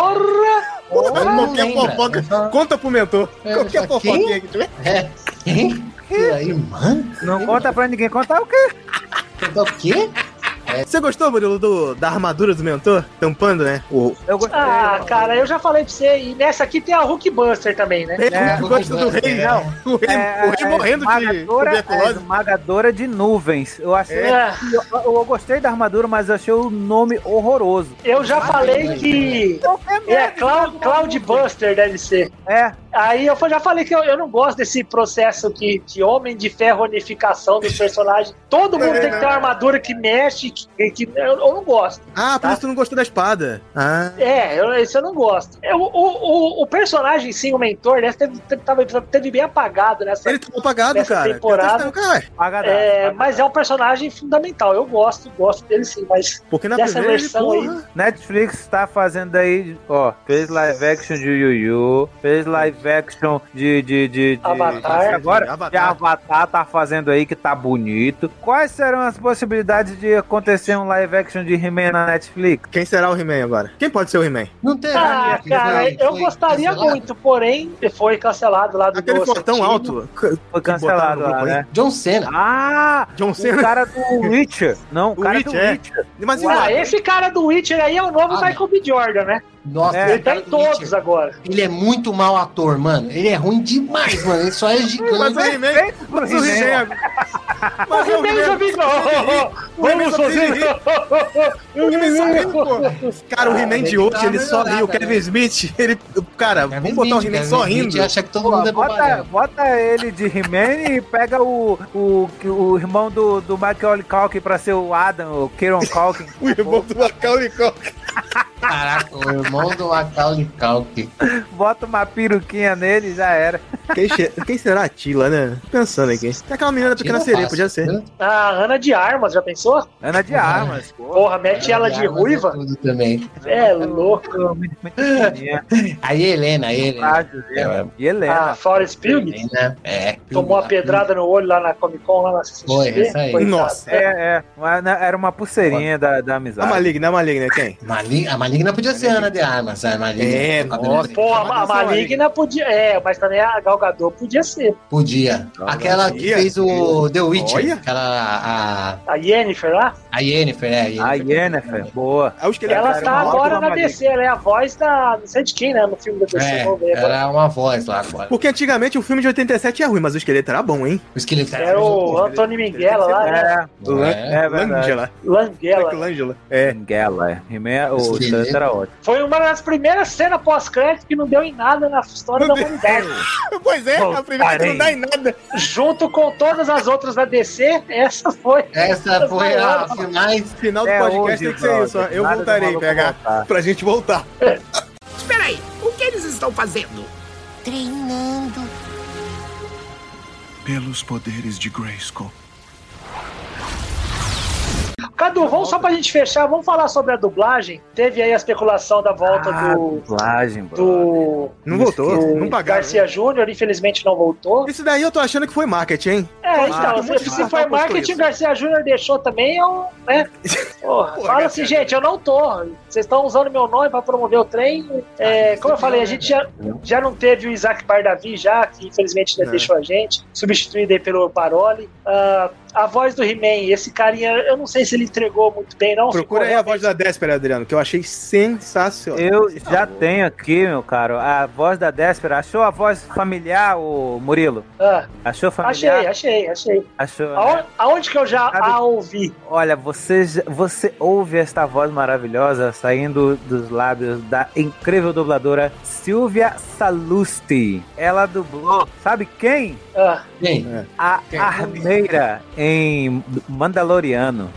Qualquer fofoca, conta pro mentor. Qualquer fofoquinha que tiver. Quem? Irmã? Não conta pra ninguém. Contar o quê? Contar o quê? Você gostou, Murilo, da armadura do mentor? Tampando, né? Eu gostei. Cara, eu já falei pra você. E nessa aqui tem a Hulkbuster também, né? Eu gosto do rei, não. O rei morrendo de tuberculose. Esmagadora de nuvens. Eu achei... Eu gostei da armadura, mas eu achei o nome horroroso. Eu já falei que... Cloudbuster deve ser. Aí eu já falei que eu não gosto desse processo de Homem de Ferronificação dos personagens. Todo mundo tem que ter uma armadura que mexe, que eu não gosto. Por isso tu não gostou da espada. Isso eu não gosto. O personagem, sim, o mentor, né, teve bem apagado nessa temporada. Ele tá apagado, cara. Temporada. Mas é um personagem fundamental. Eu gosto dele sim, mas porque na dessa versão aí... Netflix tá fazendo aí, fez live action de Yu Yu, fez live live action de Avatar. Agora, de Avatar tá fazendo aí que tá bonito. Quais serão as possibilidades de acontecer um live action de He-Man na Netflix? Quem será o He-Man agora? Quem pode ser o He-Man? Não tem. Cara, eu gostaria muito, porém, foi cancelado lá do aquele fortão alto. Foi cancelado lá, né? John Cena. Ah, John Cena. O cara do Witcher. Não, o cara do Witcher. Mas esse cara do Witcher aí é o novo Michael B. Jordan, né? Nossa, ele tá em todos agora. Ele é muito mau ator, mano. Ele é ruim demais, mano. Ele só é gigante. Mas o He-Man... Mas o He-Man... Mas o He-Man já vem... Vamos fazer... Cara, o He-Man de hoje, ele só ri. O Kevin Smith, ele... Cara, vamos botar o He-Man só rindo. Acha que todo mundo é bobalhão. Bota ele de He-Man e pega o irmão do Macaulay Culkin pra ser o Adam, o Kieran Culkin. O irmão do Macaulay Culkin. Caraca, o irmão do Macaulay Culkin. Bota uma peruquinha nele e já era. Quem será a Tila, né? Pensando aqui. É aquela menina da Pequena Sereia, podia ser. A Ana de Armas, já pensou? Ana de Armas. Porra, mete ela de ruiva. Tudo também. É louco. Aí Helena. E Helena. A Florence Pugh? Tomou uma pedrada no olho lá na Comic Con, lá na CCXP. Foi, essa aí. Nossa. Era uma pulseirinha da amizade. A Maligna, quem? A Maligna podia ser a Ana de Armas. A Maligna. Pô, a Maligna podia. Mas também a Gal Gadot podia ser. Podia. Aquela que fez o The Witcher. Aquela. A Yennefer lá? A Yennefer, A Yennefer, boa. Ela tá agora na DC, ela é a voz da. Não sei de quem, né? No filme da DC. Ela é uma voz lá agora. Porque antigamente o filme de 87 é ruim, mas o esqueleto era bom, hein? O esqueleto era o Anthony Minghella lá, né? Langella. Langella. O esqueleto era ótimo. Foi uma das primeiras cenas pós-crédito que não deu em nada na história da humanidade. Pois é, a primeira que não dá em nada. Junto com todas as outras da DC, essa foi a final do podcast tem que ser isso. Eu voltarei, pegar pra gente voltar. Espera aí, o que eles estão fazendo? Treinando. Pelos poderes de Grayskull. Cadu, vamos só pra gente fechar, vamos falar sobre a dublagem. Teve aí a especulação da volta dublagem, não voltou, não pagaram. Garcia Júnior, infelizmente não voltou. Isso daí eu tô achando que foi marketing, hein? Então, se foi marketing, Garcia Júnior deixou também, né? Fala assim, gente, eu não tô. Vocês estão usando meu nome pra promover o trem. Como eu falei, a gente já não teve o Isaac Bardavi já, que infelizmente deixou a gente, substituído aí pelo Paroli. A voz do He-Man, esse carinha, eu não sei se ele entregou muito bem, não. Procura aí a voz da Déspera, Adriano, que eu achei sensacional. Eu já tenho aqui, meu caro, a voz da Déspera. Achou a voz familiar, o Murilo? Achou familiar? Achei. Achou, aonde que eu já a ouvi? Olha, você ouve esta voz maravilhosa saindo dos lábios da incrível dubladora Silvia Salusti. Ela dublou, sabe quem? Quem? A Armeira em Mandaloriano.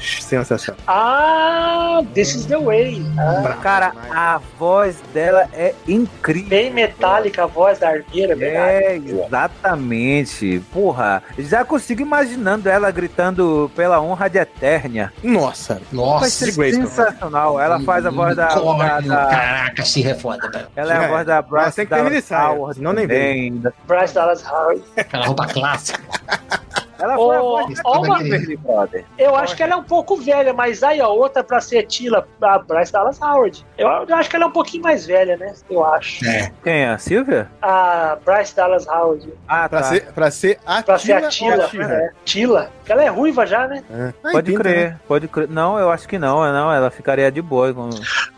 Sensacional. This is the way. Cara, a voz dela é incrível. Bem metálica a voz da Armeira, verdade. Exatamente. Porra, já consigo imaginando ela gritando pela honra de Eternia. Nossa. Vai ser sensacional. Ela faz a voz da... Caraca, se é foda, velho. Ela é a voz da Bryce Dallas Howard. Não nem bem. Bryce Dallas Howard. Aquela roupa clássica. Ela foi a voz Brother. Eu acho que ela é um pouco velha, mas aí a outra pra ser Tila, a Bryce Dallas Howard. Eu acho que ela é um pouquinho mais velha, né? Eu acho. Quem é? A Silvia? A Bryce Dallas Howard. Pra ser a Tila. Tila. Porque ela é ruiva já, né? Pode crer. Não, eu acho que não. Ela ficaria de boa com...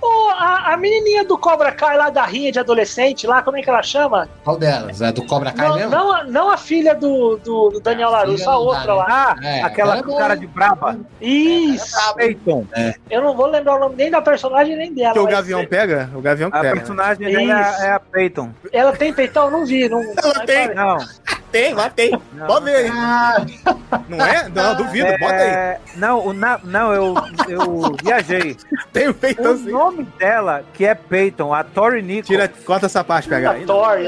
A menininha do Cobra Kai lá da rinha de adolescente lá, como é que ela chama? Qual delas? É do Cobra Kai mesmo? Não a filha do Daniel LaRusso, a outra lá. Aquela com cara de braba. Isso. Peyton. Eu não vou lembrar o nome nem da personagem nem dela. Que o Gavião pega? O Gavião pega. A personagem dela é a Peyton. Ela tem peitão? Não vi. Ela tem. Não. Tem. Pode ver aí. Não é? Não, duvido, bota aí. Não, eu viajei. Tem o peitão. O nome dela, que é Peyton, a Tori Nichols. Corta essa parte, pega aí. A Tori.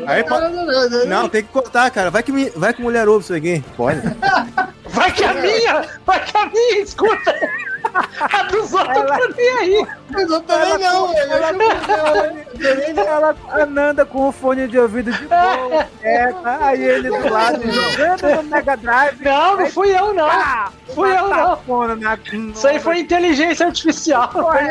Não, tem que cortar, cara. Vai que mulher ouve isso aqui. Pode. Vai que a minha, escuta. A dos outros não tô nem aí. Eu não tô nem não, velho. Ela anda com o fone de ouvido de boa, aí ele do lado jogando no Mega Drive. Não fui eu não. Fui eu não. Isso aí foi inteligência artificial.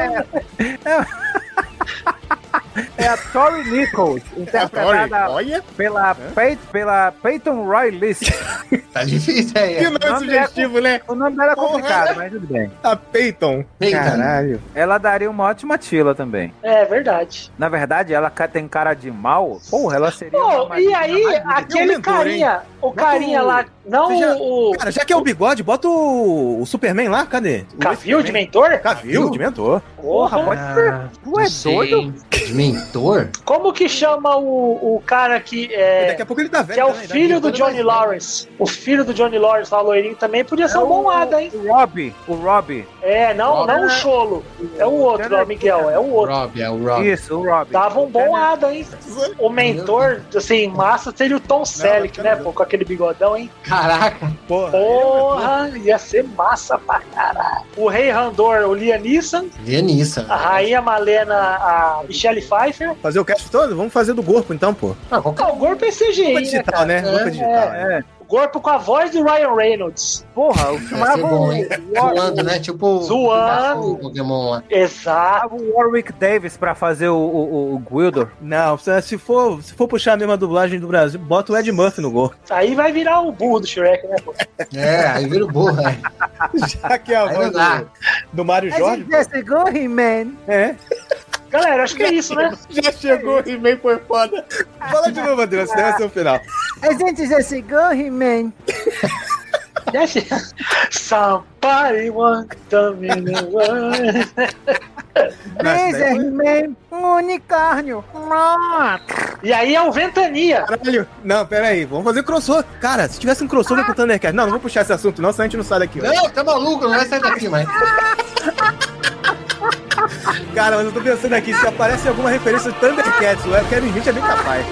É a Tori Nichols, interpretada pela Peyton Roy List. Tá difícil aí. Que nome sugestivo, né? O nome dela é complicado, mas tudo bem. A Peyton. Caralho. Ela daria uma ótima Tila também. É verdade. Na verdade, ela tem cara de mal. Porra, ela seria uma e aí, aquele carinha, o carinha lá, não o... Cara, já que é o bigode, bota o Superman lá, cadê? Cavill de mentor? Cavill de mentor. Porra, pode ser. Tu é doido? De mentor? Como que chama o cara que é... Daqui a pouco ele tá velho. Que é o filho do Johnny Lawrence. O filho do Johnny Lawrence, lá, loirinho, também podia ser um bom Ada, hein? O Robbie. É, não o Cholo. É o outro, o Miguel, é o outro. O Robbie. Isso, o Robbie. Dava um bom Ada, hein? O mentor, assim, massa, seria o Tom Selleck, né, pô, com aquele bigodão, hein? Caraca. Porra, ia ser massa pra caralho. O Rei Randor, o Liam Neeson. A Rainha Malena, a Michelle Pfeiffer. Fazer o cast todo? Vamos fazer do Corpo, então, pô. O Corpo é CGI, digital, né? O Corpo com a voz de Ryan Reynolds. Porra, eu chamava bom, hein? Zoando, né? Tipo... Zoando. Pokémon lá. Exato. O Warwick Davis pra fazer o Gwildor. Não, se for puxar a mesma dublagem do Brasil, bota o Ed Murphy no gol. Aí vai virar o burro do Shrek, né, pô? Aí vira o burro, né? Já que é a voz do Mário Jorge. Já chegou, He-Man? Galera, acho que é isso, né? Já chegou, He-Man foi foda. Fala de novo, Adriano, senão vai ser o final. A gente já chegou, He-Man. Somebody want to be the one. Beleza, He-Man, um unicórnio. E aí é o Ventania. Caralho. Não, pera aí, vamos fazer crossover. Cara, se tivesse um crossover com o Thundercat. Não vou puxar esse assunto, não, senão a gente não sai daqui. Não, tá maluco, não vai sair daqui mais. Cara, mas eu tô pensando aqui, se aparece alguma referência de Thundercats, o Kevin Smith é bem capaz.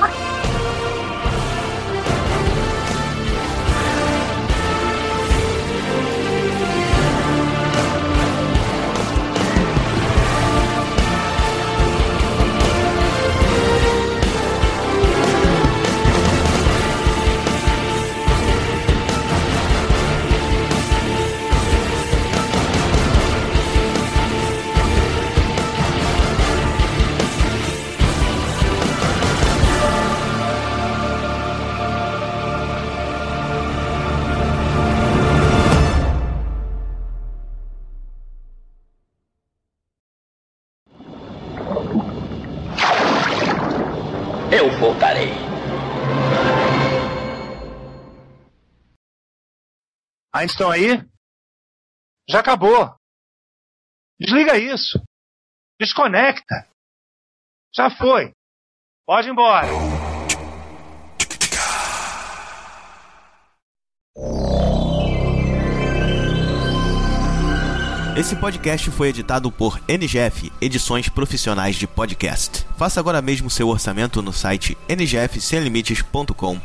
Eu voltarei. Ainda estão aí? Já acabou. Desliga isso. Desconecta. Já foi. Pode ir embora. Esse podcast foi editado por NGF, Edições Profissionais de Podcast. Faça agora mesmo seu orçamento no site ngfsemlimites.com.br.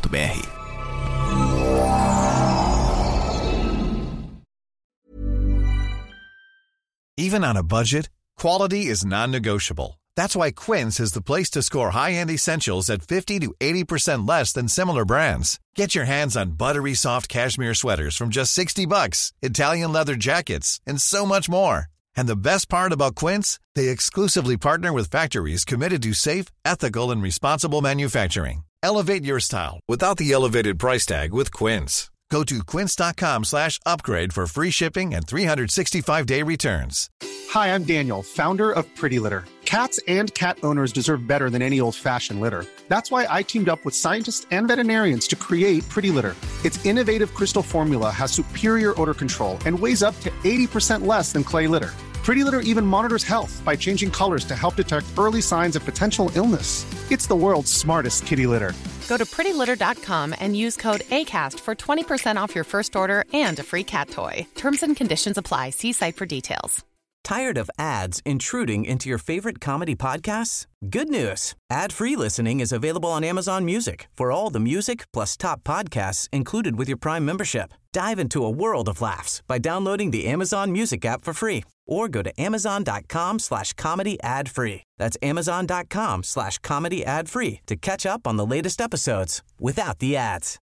Even on a budget, quality is non-negotiable. That's why Quince is the place to score high-end essentials at 50 to 80% less than similar brands. Get your hands on buttery soft cashmere sweaters from just $60, Italian leather jackets, and so much more. And the best part about Quince, they exclusively partner with factories committed to safe, ethical, and responsible manufacturing. Elevate your style without the elevated price tag with Quince. Go to quince.com/upgrade for free shipping and 365-day returns. Hi, I'm Daniel, founder of Pretty Litter. Cats and cat owners deserve better than any old-fashioned litter. That's why I teamed up with scientists and veterinarians to create Pretty Litter. Its innovative crystal formula has superior odor control and weighs up to 80% less than clay litter. Pretty Litter even monitors health by changing colors to help detect early signs of potential illness. It's the world's smartest kitty litter. Go to prettylitter.com and use code ACAST for 20% off your first order and a free cat toy. Terms and conditions apply. See site for details. Tired of ads intruding into your favorite comedy podcasts? Good news. Ad-free listening is available on Amazon Music for all the music plus top podcasts included with your Prime membership. Dive into a world of laughs by downloading the Amazon Music app for free or go to amazon.com/comedy ad-free. That's amazon.com/comedy ad-free to catch up on the latest episodes without the ads.